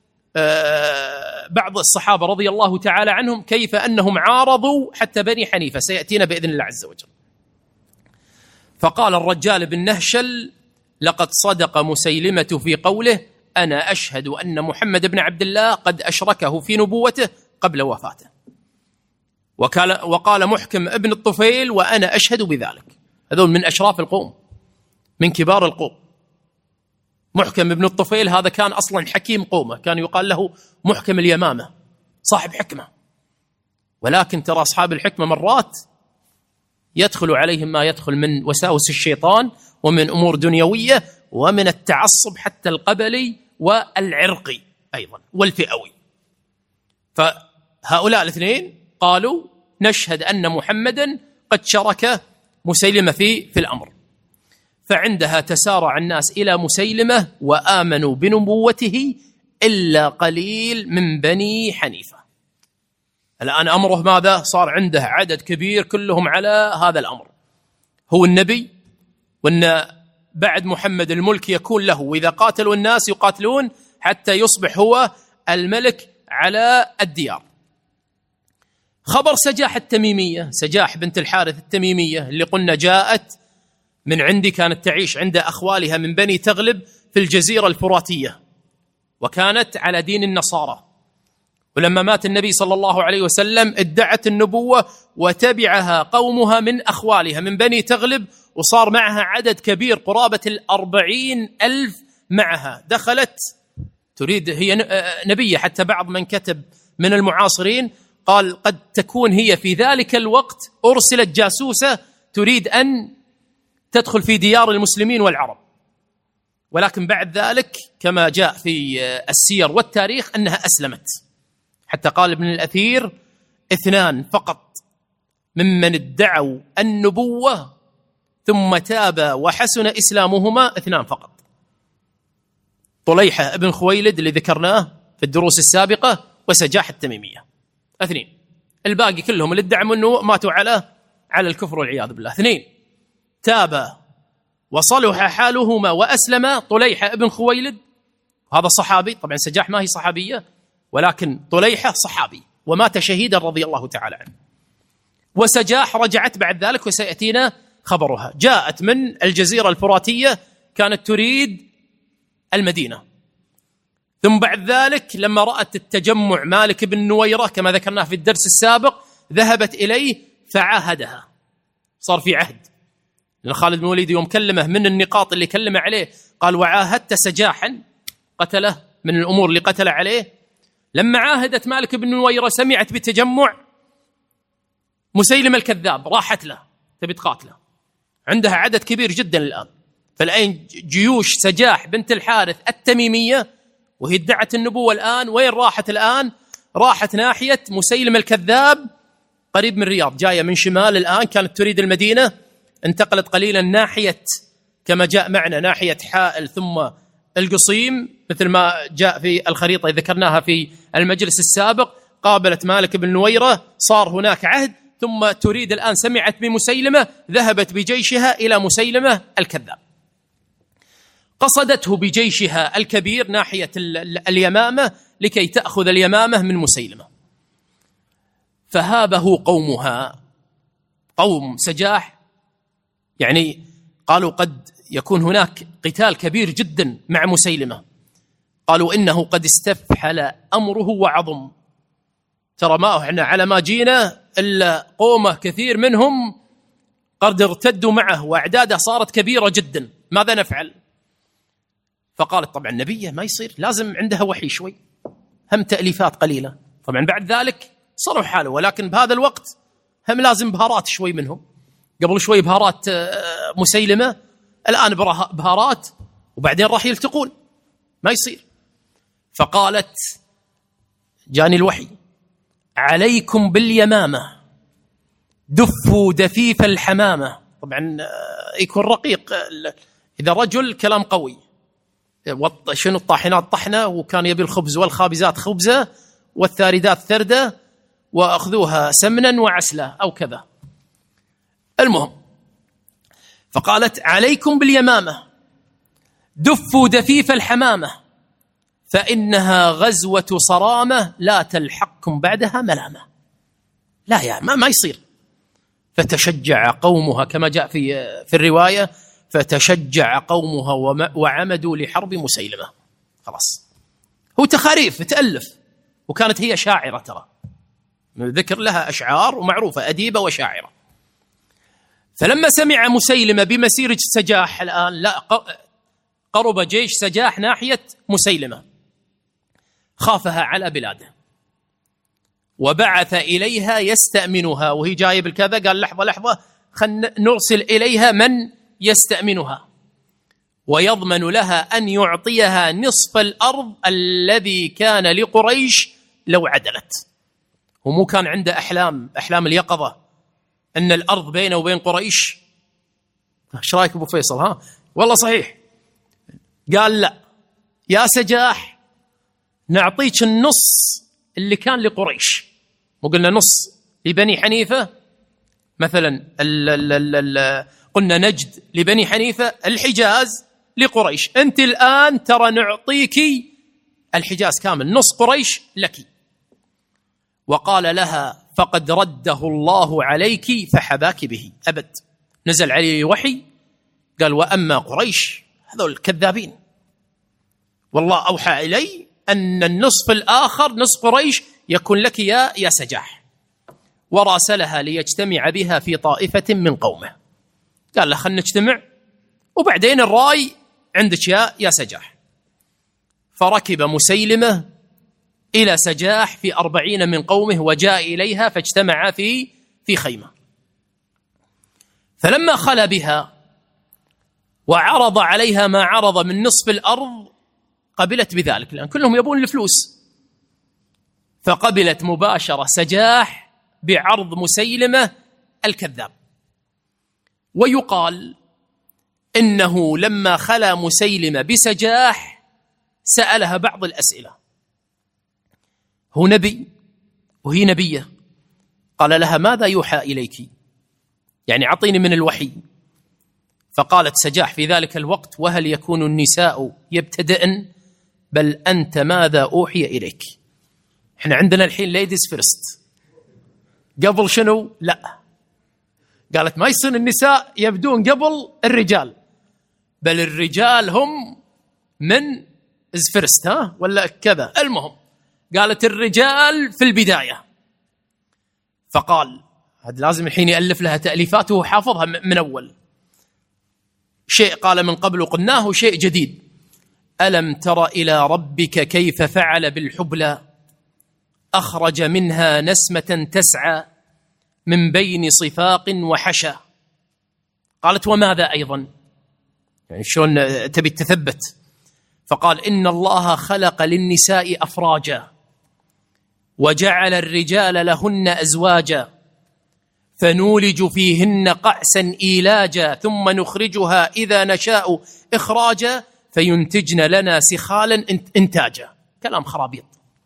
بعض الصحابة رضي الله تعالى عنهم كيف أنهم عارضوا حتى بني حنيفة، سيأتينا بإذن الله عز وجل. فقال الرجال بن نهشل لقد صدق مسيلمة في قوله أنا أشهد أن محمد بن عبد الله قد أشركه في نبوته قبل وفاته. وقال محكم ابن الطفيل وأنا أشهد بذلك. هذول من أشراف القوم، من كبار القوم. محكم ابن الطفيل هذا كان أصلا حكيم قومه، كان يقال له محكم اليمامة، صاحب حكمة. ولكن ترى أصحاب الحكمة مرات يدخل عليهم ما يدخل من وساوس الشيطان ومن أمور دنيوية ومن التعصب حتى القبلي والعرقي أيضا والفئوي. فهؤلاء الاثنين قالوا نشهد أن محمدا قد شرك مسيلمة في في الأمر. فعندها تسارع الناس إلى مسيلمة وآمنوا بنبوته إلا قليل من بني حنيفة. الآن أمره ماذا؟ صار عنده عدد كبير كلهم على هذا الأمر، هو النبي، وأن بعد محمد الملك يكون له، وإذا قاتلوا الناس يقاتلون حتى يصبح هو الملك على الديار. خبر سجاح التميمية، سجاح بنت الحارث التميمية اللي قلنا جاءت من عندي، كانت تعيش عند أخوالها من بني تغلب في الجزيرة الفراتية، وكانت على دين النصارى. ولما مات النبي صلى الله عليه وسلم ادعت النبوة وتبعها قومها من أخوالها من بني تغلب، وصار معها عدد كبير قرابة الأربعين ألف معها. دخلت تريد هي نبية، حتى بعض من كتب من المعاصرين قال قد تكون هي في ذلك الوقت أرسلت جاسوسة تريد أن تدخل في ديار المسلمين والعرب. ولكن بعد ذلك كما جاء في السير والتاريخ أنها أسلمت، حتى قال ابن الأثير اثنان فقط ممن ادعوا النبوة ثم تاب وحسن إسلامهما اثنان فقط: طليحة بن خويلد اللي ذكرناه في الدروس السابقة، وسجاح التميمية، اثنين. الباقي كلهم اللي ادعوا أنه ماتوا على على الكفر والعياذ بالله. اثنين تاب وصلح حالهما وأسلم: طليحة بن خويلد، هذا صحابي، طبعا سجاح ما هي صحابية، ولكن طليحة صحابي ومات شهيدا رضي الله تعالى عنه. وسجاح رجعت بعد ذلك وسيأتينا خبرها، جاءت من الجزيرة الفراتية، كانت تريد المدينة، ثم بعد ذلك لما رأت التجمع مالك بن نويرة كما ذكرناه في الدرس السابق ذهبت إليه فعاهدها، صار في عهد. لأن خالد بن الوليد يوم كلمه من النقاط اللي كلمه عليه قال: وعاهدت سجاحا، قتله من الأمور اللي قتل عليه. لما عاهدت مالك بن نويرة سمعت بتجمع مسيلمة الكذاب، راحت له تبي تقاتله، عندها عدد كبير جدا الآن. فالآن جيوش سجاح بنت الحارث التميمية وهي ادعت النبوة الآن وين راحت الآن؟ راحت ناحية مسيلمة الكذاب قريب من الرياض، جاية من شمال الآن، كانت تريد المدينة، انتقلت قليلا ناحية كما جاء معنا ناحية حائل ثم القصيم، مثل ما جاء في الخريطة ذكرناها في المجلس السابق. قابلت مالك بن نويرة، صار هناك عهد، ثم تريد الآن، سمعت بمسيلمة، ذهبت بجيشها إلى مسيلمة الكذاب، قصدته بجيشها الكبير ناحية اليمامة لكي تأخذ اليمامة من مسيلمة. فهابه قومها، قوم سجاح، يعني قالوا قد يكون هناك قتال كبير جدا مع مسيلمة، قالوا إنه قد استفحل أمره وعظم، ترى ما احنا على ما جينا إلا قومه كثير منهم قد ارتدوا معه وأعداده صارت كبيرة جدا، ماذا نفعل؟ فقالت طبعا نبية ما يصير، لازم عندها وحي شوي، هم تأليفات قليلة. طبعا بعد ذلك صلوا حاله، ولكن بهذا الوقت هم لازم بهارات شوي منهم، قبل شوي بهارات مسيلمة، الآن بهارات، وبعدين راح يلتقون، ما يصير. فقالت جاني الوحي: عليكم باليمامة، دفوا دفيف الحمامة. طبعا يكون رقيق، إذا رجل كلام قوي، شنو الطاحنات طحنة، وكان يبي الخبز والخابزات خبزة والثاردات ثردة، وأخذوها سمنا وعسلة أو كذا. المهم، فقالت عليكم باليمامة، دفوا دفيف الحمامة، فإنها غزوة صرامة لا تلحقكم بعدها ملامة. لا يا ما, ما يصير. فتشجع قومها كما جاء في في الرواية، فتشجع قومها وعمدوا لحرب مسيلمة. خلاص، هو تخاريف تألف، وكانت هي شاعرة، ترى ذكر لها أشعار ومعروفة، أديبة وشاعرة. فلما سمع مسيلمة بمسيرة سجاح الآن، لا قرب جيش سجاح ناحية مسيلمة، خافها على بلاده، وبعث إليها يستأمنها، وهي جاية بالكذا، قال لحظة لحظة خلنا نرسل إليها من يستأمنها ويضمن لها أن يعطيها نصف الأرض الذي كان لقريش لو عدلت. ومو كان عنده أحلام أحلام اليقظة أن الأرض بينه وبين قريش؟ ايش رايك أبو فيصل؟ ها والله صحيح. قال لا يا سجاح، نعطيك النص اللي كان لقريش، مو قلنا نص لبني حنيفة مثلا، ال ال ال ال قلنا نجد لبني حنيفة، الحجاز لقريش، أنت الآن ترى نعطيك الحجاز كامل، نص قريش لك. وقال لها فقد رده الله عليك فحباك به، أبد. نزل عليه وحي قال وأما قريش هذول الكذابين، والله أوحى إلي أن النصف الآخر نصف قريش يكون لك يا يا سجاح. وراسلها ليجتمع بها في طائفة من قومه، قال له خلنا نجتمع وبعدين الرأي عندك يا يا سجاح. فركب مسيلمة إلى سجاح في أربعين من قومه وجاء إليها فاجتمعا في في خيمة. فلما خلا بها وعرض عليها ما عرض من نصف الأرض قبلت بذلك، لأن كلهم يبون الفلوس. فقبلت مباشرة سجاح بعرض مسيلمة الكذاب، ويقال إنه لما خلا مسيلمة بسجاح سألها بعض الأسئلة، هو نبي وهي نبية، قال لها ماذا يوحى إليك؟ يعني أعطيني من الوحي. فقالت سجاح في ذلك الوقت وهل يكون النساء يبتدئن؟ بل أنت ماذا أوحي إليك؟ إحنا عندنا الحين ليديز فيرست، قبل شنو؟ لا، قالت ما يصير النساء يبدون قبل الرجال، بل الرجال هم من از فيرست، ها ولا كذا. المهم قالت الرجال في البداية. فقال هذا لازم الحين يألف لها تأليفات وهو حافظها من أول شيء، قال من قبل قلناه شيء جديد. ألم تر إلى ربك كيف فعل بالحبلى أخرج منها نسمة تسعى من بين صفاق وحشى. قالت وماذا أيضا؟ يعني شلون تبي تثبت؟ فقال إن الله خلق للنساء أفراجا وجعل الرجال لهن أزواجا فنولج فيهن قعسا إيلاجا ثم نخرجها إذا نشاء إخراجا فينتجن لنا سخالا إنتاجا. كلام خرابيط.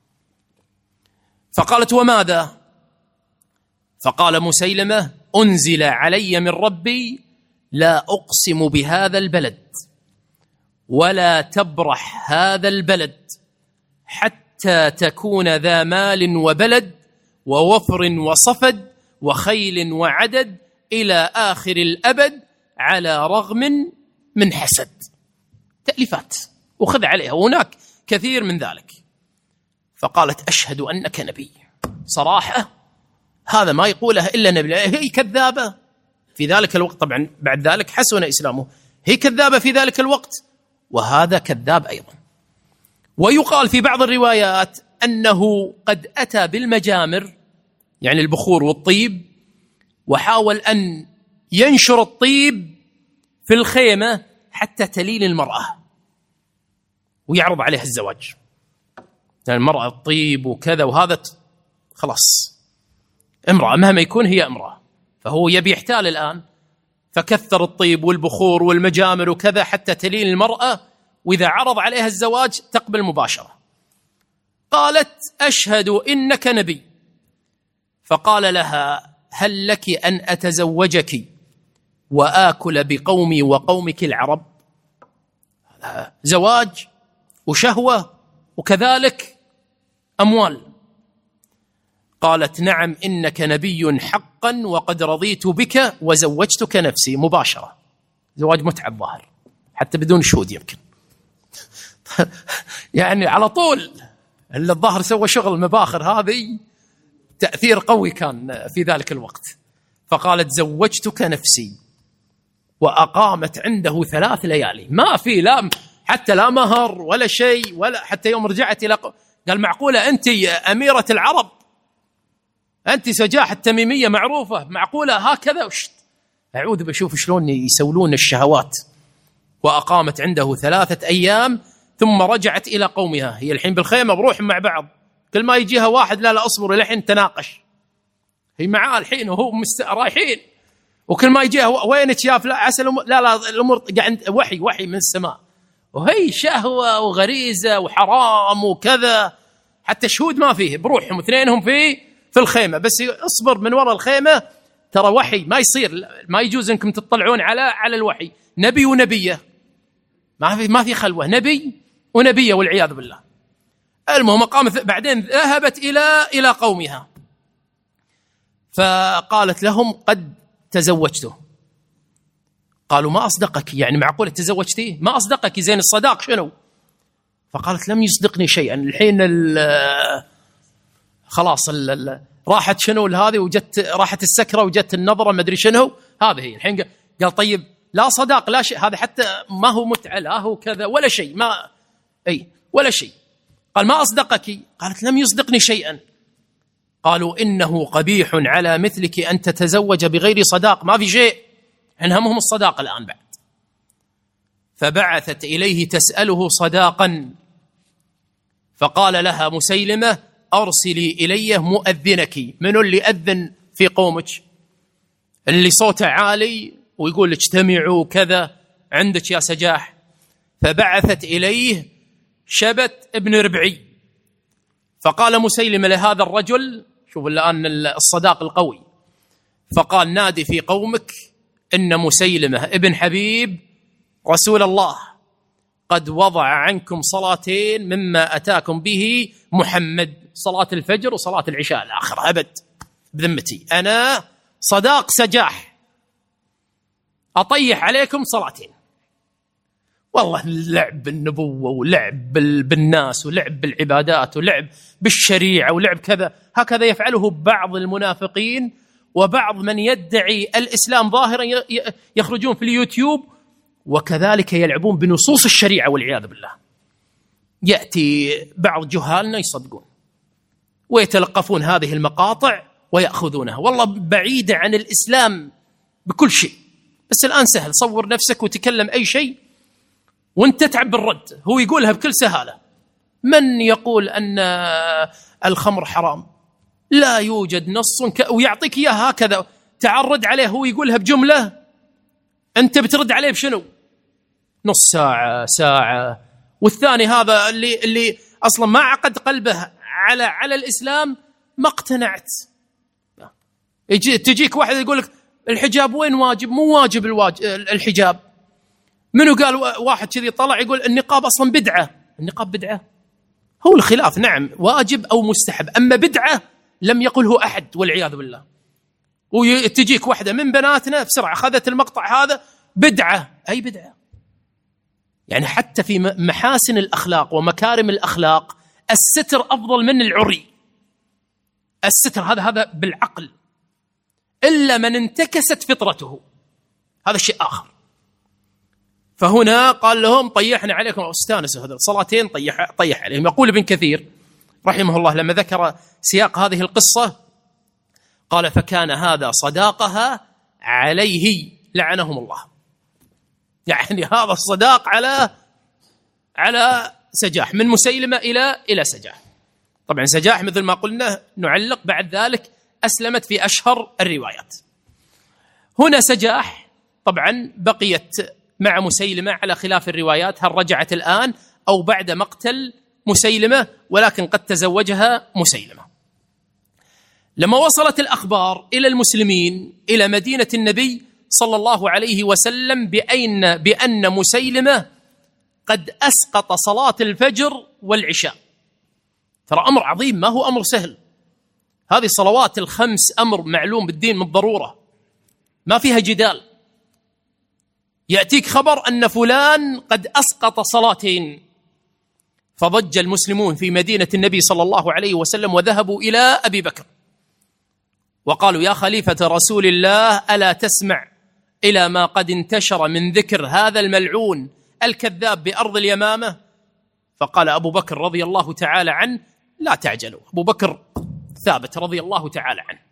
فقالت وماذا؟ فقال مسيلمة أنزل علي من ربي لا أقسم بهذا البلد ولا تبرح هذا البلد حتى تكون ذا مال وبلد ووفر وصفد وخيل وعدد إلى آخر الأبد على رغم من حسد. تأليفات وخذ عليها، وهناك كثير من ذلك. فقالت أشهد أنك نبي. صراحة هذا ما يقوله إلا نبي. هي كذابة في ذلك الوقت، طبعا بعد ذلك حسن إسلامه. هي كذابة في ذلك الوقت وهذا كذاب أيضا. ويقال في بعض الروايات أنه قد أتى بالمجامر يعني البخور والطيب وحاول أن ينشر الطيب في الخيمة حتى تلين المرأة ويعرض عليها الزواج. يعني المرأة الطيب وكذا وهذا خلاص امرأة مهما يكون هي امرأة، فهو يبي يحتال الآن، فكثر الطيب والبخور والمجامر وكذا حتى تلين المرأة، وإذا عرض عليها الزواج تقبل مباشرة. قالت أشهد إنك نبي. فقال لها هل لك أن أتزوجك وآكل بقومي وقومك العرب؟ زواج وشهوة وكذلك أموال. قالت نعم إنك نبي حقا وقد رضيت بك وزوجتك نفسي. مباشرة، زواج متعة الظاهر حتى بدون شهود يمكن. يعني على طول إلا الظاهر سوى شغل مباخر، هذه تأثير قوي كان في ذلك الوقت. فقالت زوجتك نفسي وأقامت عنده ثلاث ليالي. ما في لا حتى لا مهر ولا شيء، ولا حتى يوم رجعت إلى قال معقولة أنت أميرة العرب، أنت سجاح التميمية معروفة، معقولة هكذا؟ وشت أعود بشوف شلون يسولون الشهوات. وأقامت عنده ثلاثة أيام ثم رجعت إلى قومها. هي الحين بالخيمة بروح مع بعض، كل ما يجيها واحد لا لا أصبر الحين تناقش، هي معاه الحين وهو مست... رايحين، وكل ما يجيها وينك يا فلان عسل لا لا الأمور قاعد وحي وحي من السماء، وهي شهوة وغريزة وحرام وكذا، حتى شهود ما فيه، بروحهم اثنينهم في في الخيمة، بس اصبر من وراء الخيمة ترى وحي ما يصير، ما يجوز انكم تطلعون على على الوحي. نبي ونبية، ما في ما في خلوة، نبي ونبية والعياذ بالله. المهم قامت بعدين ذهبت إلى إلى قومها فقالت لهم قد تزوجته. قالوا ما أصدقك، يعني معقولة تزوجتيه؟ ما أصدقك، زين الصداق شنو؟ فقالت لم يصدقني شيئا. الحين خلاص ال ال راحت شنو هذه وجت راحت السكرة وجت النظرة ما أدري شنو هذه هي. الحين قال طيب لا صداق لا شيء، هذا حتى ما هو متعة لا هو كذا ولا شيء، ما أي ولا شيء. قال ما أصدقك؟ قالت لم يصدقني شيئا. قالوا إنه قبيح على مثلك أن تتزوج بغير صداق، ما في شيء، همهم الصداق الآن بعد. فبعثت إليه تسأله صداقا، فقال لها مسيلمة أرسلي إليه مؤذنك. من اللي أذن في قومك؟ اللي صوته عالي ويقول اجتمعوا كذا عندك يا سجاح. فبعثت إليه شبت ابن ربعي، فقال مسيلمة لهذا الرجل، شوف الآن الصداق القوي، فقال نادي في قومك إن مسيلمة ابن حبيب رسول الله قد وضع عنكم صلاتين مما أتاكم به محمد، صلاة الفجر وصلاة العشاء الآخرة أبد بذمتي، أنا صداق سجاح أطيح عليكم صلاتين. والله لعب بالنبوة ولعب بالناس ولعب بالعبادات ولعب بالشريعة ولعب كذا، هكذا يفعله بعض المنافقين وبعض من يدعي الإسلام ظاهرا يخرجون في اليوتيوب وكذلك يلعبون بنصوص الشريعة والعياذ بالله. يأتي بعض جهالنا يصدقون ويتلقفون هذه المقاطع ويأخذونها، والله بعيدة عن الإسلام بكل شيء. بس الآن سهل، صور نفسك وتكلم أي شيء وانت تتعب بالرد، هو يقولها بكل سهالة. من يقول أن الخمر حرام؟ لا يوجد نص ك... ويعطيك إياه هكذا، تعرض عليه هو يقولها بجملة، أنت بترد عليه بشنو؟ نص ساعة ساعة. والثاني هذا اللي اللي أصلا ما عقد قلبه على على الإسلام ما اقتنعت. يجي تجيك واحد يقول لك الحجاب وين واجب؟ مو واجب الواجب الحجاب. منو قال؟ واحد كذي طلع يقول النقاب أصلا بدعة. النقاب بدعة؟ هو الخلاف نعم واجب أو مستحب، أما بدعة لم يقله أحد والعياذ بالله. وتجيك واحدة من بناتنا بسرعة أخذت المقطع هذا بدعة. أي بدعة؟ يعني حتى في محاسن الأخلاق ومكارم الأخلاق الستر أفضل من العري. الستر هذا هذا بالعقل، إلا من انتكست فطرته، هذا شيء آخر. فهنا قال لهم طيحنا عليكم، استانسوا هذا صلاتين طيح طيح عليهم. يقول ابن كثير رحمه الله لما ذكر سياق هذه القصة قال فكان هذا صداقها عليه لعنهم الله. يعني هذا الصداق على على سجاح، من مسيلمة إلى إلى سجاح. طبعا سجاح مثل ما قلنا نعلق بعد ذلك أسلمت في أشهر الروايات. هنا سجاح طبعا بقيت مع مسيلمة على خلاف الروايات، هل رجعت الآن أو بعد مقتل مسيلمة، ولكن قد تزوجها مسيلمة. لما وصلت الأخبار إلى المسلمين إلى مدينة النبي صلى الله عليه وسلم بأن بأن مسيلمة قد أسقط صلاة الفجر والعشاء، ترى أمر عظيم ما هو أمر سهل. هذه الصلوات الخمس أمر معلوم بالدين من ضرورة ما فيها جدال. يأتيك خبر أن فلان قد أسقط صلاتين، فضج المسلمون في مدينة النبي صلى الله عليه وسلم وذهبوا إلى أبي بكر وقالوا يا خليفة رسول الله ألا تسمع إلى ما قد انتشر من ذكر هذا الملعون الكذاب بأرض اليمامة؟ فقال أبو بكر رضي الله تعالى عنه لا تعجلوا. أبو بكر ثابت رضي الله تعالى عنه،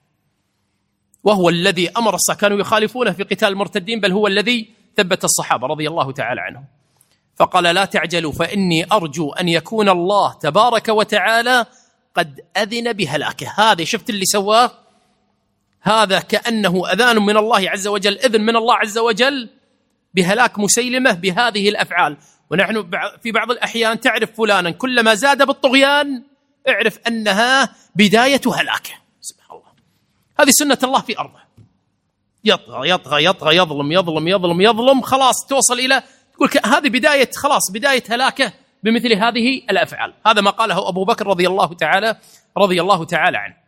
وهو الذي أمر الصحابة، كانوا يخالفونه في قتال المرتدين، بل هو الذي ثبت الصحابة رضي الله تعالى عنهم. فقال لا تعجلوا فإني أرجو أن يكون الله تبارك وتعالى قد أذن بهلاكه. هذا شفت اللي سواه، هذا كأنه أذان من الله عز وجل، إذن من الله عز وجل بهلاك مسيلمة بهذه الأفعال. ونحن في بعض الأحيان تعرف فلانا كلما زاد بالطغيان اعرف أنها بداية هلاكه. سبحان الله، هذه سنة الله في أرضه، يطغى يطغى يطغى يظلم يظلم يظلم يظلم، خلاص توصل إلى تقول هذه بداية خلاص بداية هلاكه بمثل هذه الأفعال. هذا ما قاله أبو بكر رضي الله تعالى رضي الله تعالى عنه.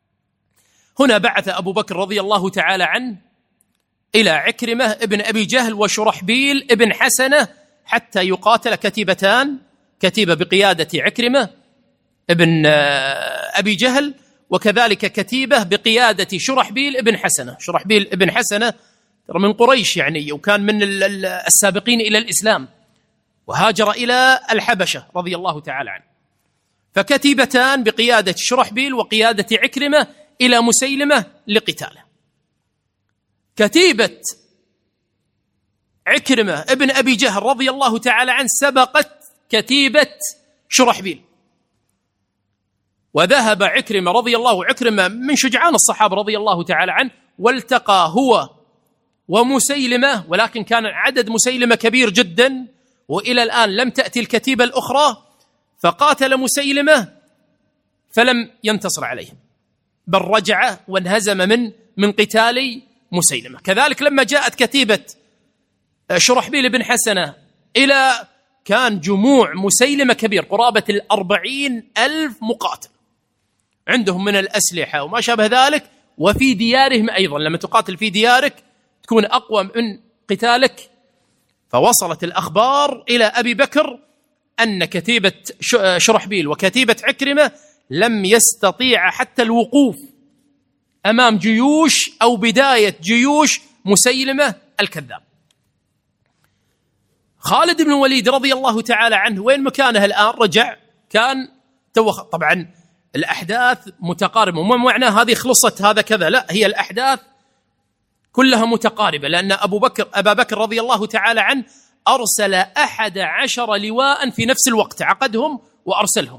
هنا بعث أبو بكر رضي الله تعالى عنه إلى عكرمة ابن أبي جهل وشرحبيل ابن حسنة حتى يقاتل كتيبتان، كتيبة بقيادة عكرمة ابن أبي جهل، وكذلك كتيبة بقيادة شرحبيل ابن حسنة. شرحبيل ابن حسنة من قريش يعني، وكان من السابقين إلى الإسلام، وهاجر إلى الحبشة رضي الله تعالى عنه. فكتيبتان بقيادة شرحبيل وقيادة عكرمة إلى مسيلمة لقتاله. كتيبة عكرمة ابن أبي جهل رضي الله تعالى عنه سبقت كتيبة شرحبيل، وذهب عكرمة رضي الله عكرمة من شجعان الصحابة رضي الله تعالى عنه، والتقى هو ومسيلمة، ولكن كان عدد مسيلمة كبير جدا، وإلى الآن لم تأتي الكتيبة الأخرى، فقاتل مسيلمة فلم ينتصر عليهم، بل رجع وانهزم من من قتال مسيلمة. كذلك لما جاءت كتيبة شرحبيل بن حسنة إلى كان جموع مسيلمة كبير، قرابة الأربعين ألف مقاتل عندهم من الأسلحة وما شابه ذلك، وفي ديارهم أيضا. لما تقاتل في ديارك تكون أقوى من قتالك. فوصلت الأخبار إلى أبي بكر أن كتيبة شرحبيل وكتيبة عكرمة لم يستطيع حتى الوقوف أمام جيوش أو بداية جيوش مسيلمة الكذاب. خالد بن الوليد رضي الله تعالى عنه وين مكانه الآن؟ رجع، كان توخ. طبعا الأحداث متقاربة، وما معنى هذه خلصت هذا كذا، لا، هي الأحداث كلها متقاربة، لأن أبو بكر أبا بكر رضي الله تعالى عنه أرسل أحد عشر لواء في نفس الوقت، عقدهم وأرسلهم.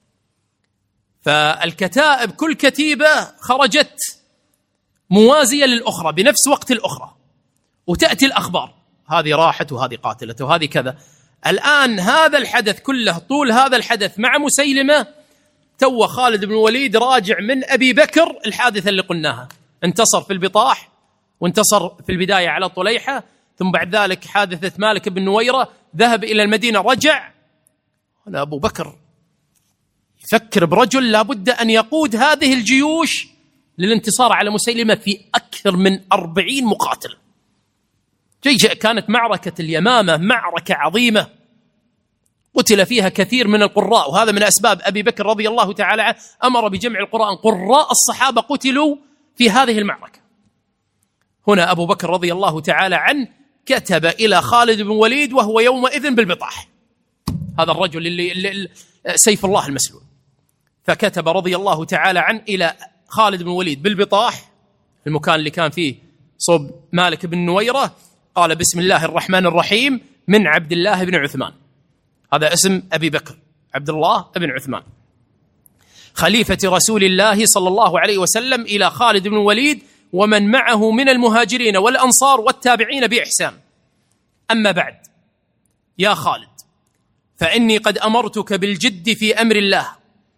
فالكتائب كل كتيبة خرجت موازية للأخرى بنفس وقت الأخرى، وتأتي الأخبار هذه راحت وهذه قاتلت وهذه كذا. الآن هذا الحدث كله، طول هذا الحدث مع مسيلمة، تو خالد بن الوليد راجع من أبي بكر الحادثة اللي قلناها، انتصر في البطاح وانتصر في البداية على طليحة، ثم بعد ذلك حادثة مالك بن نويرة، ذهب إلى المدينة رجع. أنا أبو بكر يفكر برجل لابد أن يقود هذه الجيوش للانتصار على مسيلمة في أكثر من أربعين مقاتل. كانت معركة اليمامة معركة عظيمة قتل فيها كثير من القراء، وهذا من أسباب أبي بكر رضي الله تعالى عنه أمر بجمع القرآن. قراء الصحابة قتلوا في هذه المعركة. هنا أبو بكر رضي الله تعالى عنه كتب إلى خالد بن وليد وهو يومئذ بالبطاح، هذا الرجل اللي, اللي سيف الله المسلول، فكتب رضي الله تعالى عنه إلى خالد بن وليد بالبطاح، المكان اللي كان فيه صوب مالك بن نويرة، قال: بسم الله الرحمن الرحيم، من عبد الله بن عثمان، هذا اسم أبي بكر، عبد الله بن عثمان، خليفة رسول الله صلى الله عليه وسلم، إلى خالد بن الوليد ومن معه من المهاجرين والأنصار والتابعين بإحسان. أما بعد، يا خالد، فإني قد أمرتك بالجد في أمر الله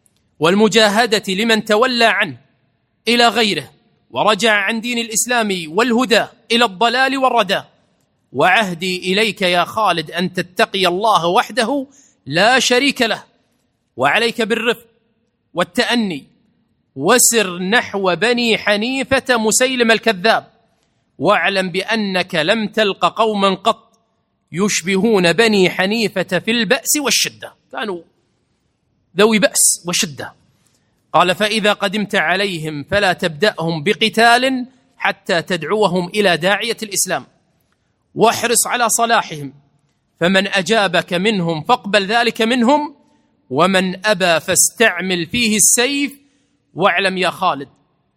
والمجاهدة لمن تولى عنه إلى غيره ورجع عن دين الإسلام والهدى إلى الضلال والردى، وعهدي إليك يا خالد أن تتقي الله وحده لا شريك له، وعليك بالرفق والتأني، وسر نحو بني حنيفة مسيلم الكذاب، واعلم بأنك لم تلق قوما قط يشبهون بني حنيفة في البأس والشدة، كانوا ذوي بأس وشدة. قال: فإذا قدمت عليهم فلا تبدأهم بقتال حتى تدعوهم إلى داعية الإسلام، واحرص على صلاحهم، فمن أجابك منهم فاقبل ذلك منهم، ومن أبى فاستعمل فيه السيف. واعلم يا خالد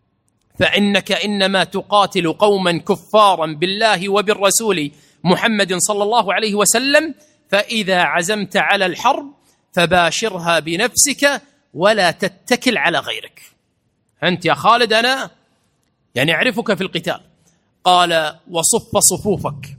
فإنك إنما تقاتل قوما كفارا بالله وبالرسول محمد صلى الله عليه وسلم، فإذا عزمت على الحرب فباشرها بنفسك ولا تتكل على غيرك. أنت يا خالد أنا يعني أعرفك في القتال. قال: وصف صفوفك،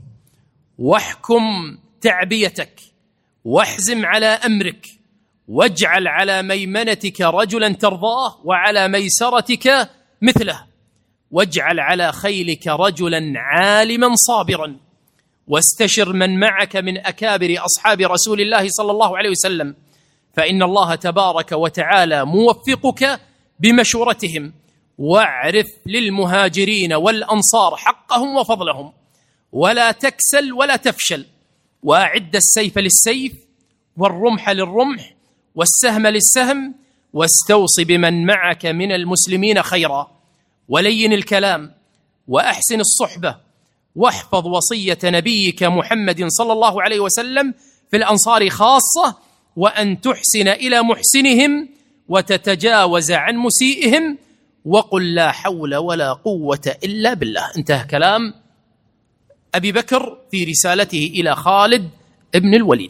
واحكم تعبيتك، واحزم على أمرك، واجعل على ميمنتك رجلا ترضاه، وعلى ميسرتك مثله، واجعل على خيلك رجلا عالما صابرا، واستشر من معك من أكابر أصحاب رسول الله صلى الله عليه وسلم، فإن الله تبارك وتعالى موفقك بمشورتهم، واعرف للمهاجرين والأنصار حقهم وفضلهم، ولا تكسل ولا تفشل، وأعد السيف للسيف والرمح للرمح والسهم للسهم، واستوصي بمن معك من المسلمين خيرا، ولين الكلام، وأحسن الصحبة، واحفظ وصية نبيك محمد صلى الله عليه وسلم في الأنصار خاصة، وأن تحسن إلى محسنهم وتتجاوز عن مسيئهم، وقل لا حول ولا قوة إلا بالله. انتهى كلام أبي بكر في رسالته إلى خالد بن الوليد.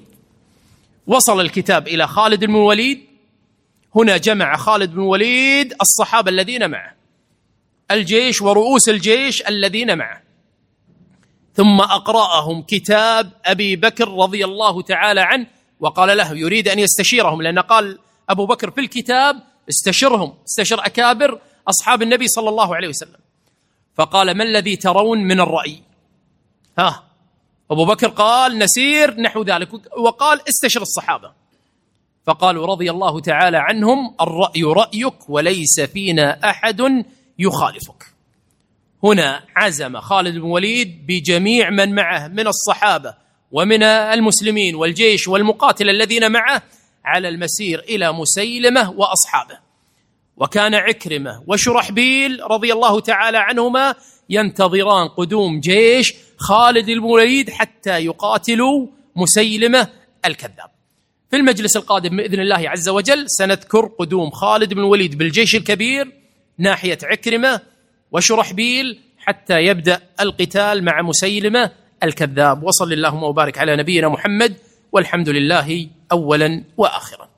وصل الكتاب إلى خالد بن الوليد، هنا جمع خالد بن الوليد الصحابة الذين معه، الجيش ورؤوس الجيش الذين معه، ثم أقرأهم كتاب أبي بكر رضي الله تعالى عنه، وقال له يريد أن يستشيرهم، لأن قال أبو بكر في الكتاب استشرهم، استشر أكابر أصحاب النبي صلى الله عليه وسلم. فقال ما الذي ترون من الرأي؟ ها أبو بكر قال نسير نحو ذلك، وقال استشر الصحابة. فقالوا رضي الله تعالى عنهم الرأي رأيك وليس فينا أحد يخالفك. هنا عزم خالد بن الوليد بجميع من معه من الصحابة ومن المسلمين والجيش والمقاتل الذين معه على المسير إلى مسيلمة وأصحابه. وكان عكرمة وشرحبيل رضي الله تعالى عنهما ينتظران قدوم جيش خالد بن الوليد حتى يقاتلوا مسيلمة الكذاب. في المجلس القادم بإذن الله عز وجل سنذكر قدوم خالد بن الوليد بالجيش الكبير ناحية عكرمة وشرحبيل حتى يبدأ القتال مع مسيلمة الكذاب. وصل اللهم وبارك على نبينا محمد، والحمد لله أولا وآخرا.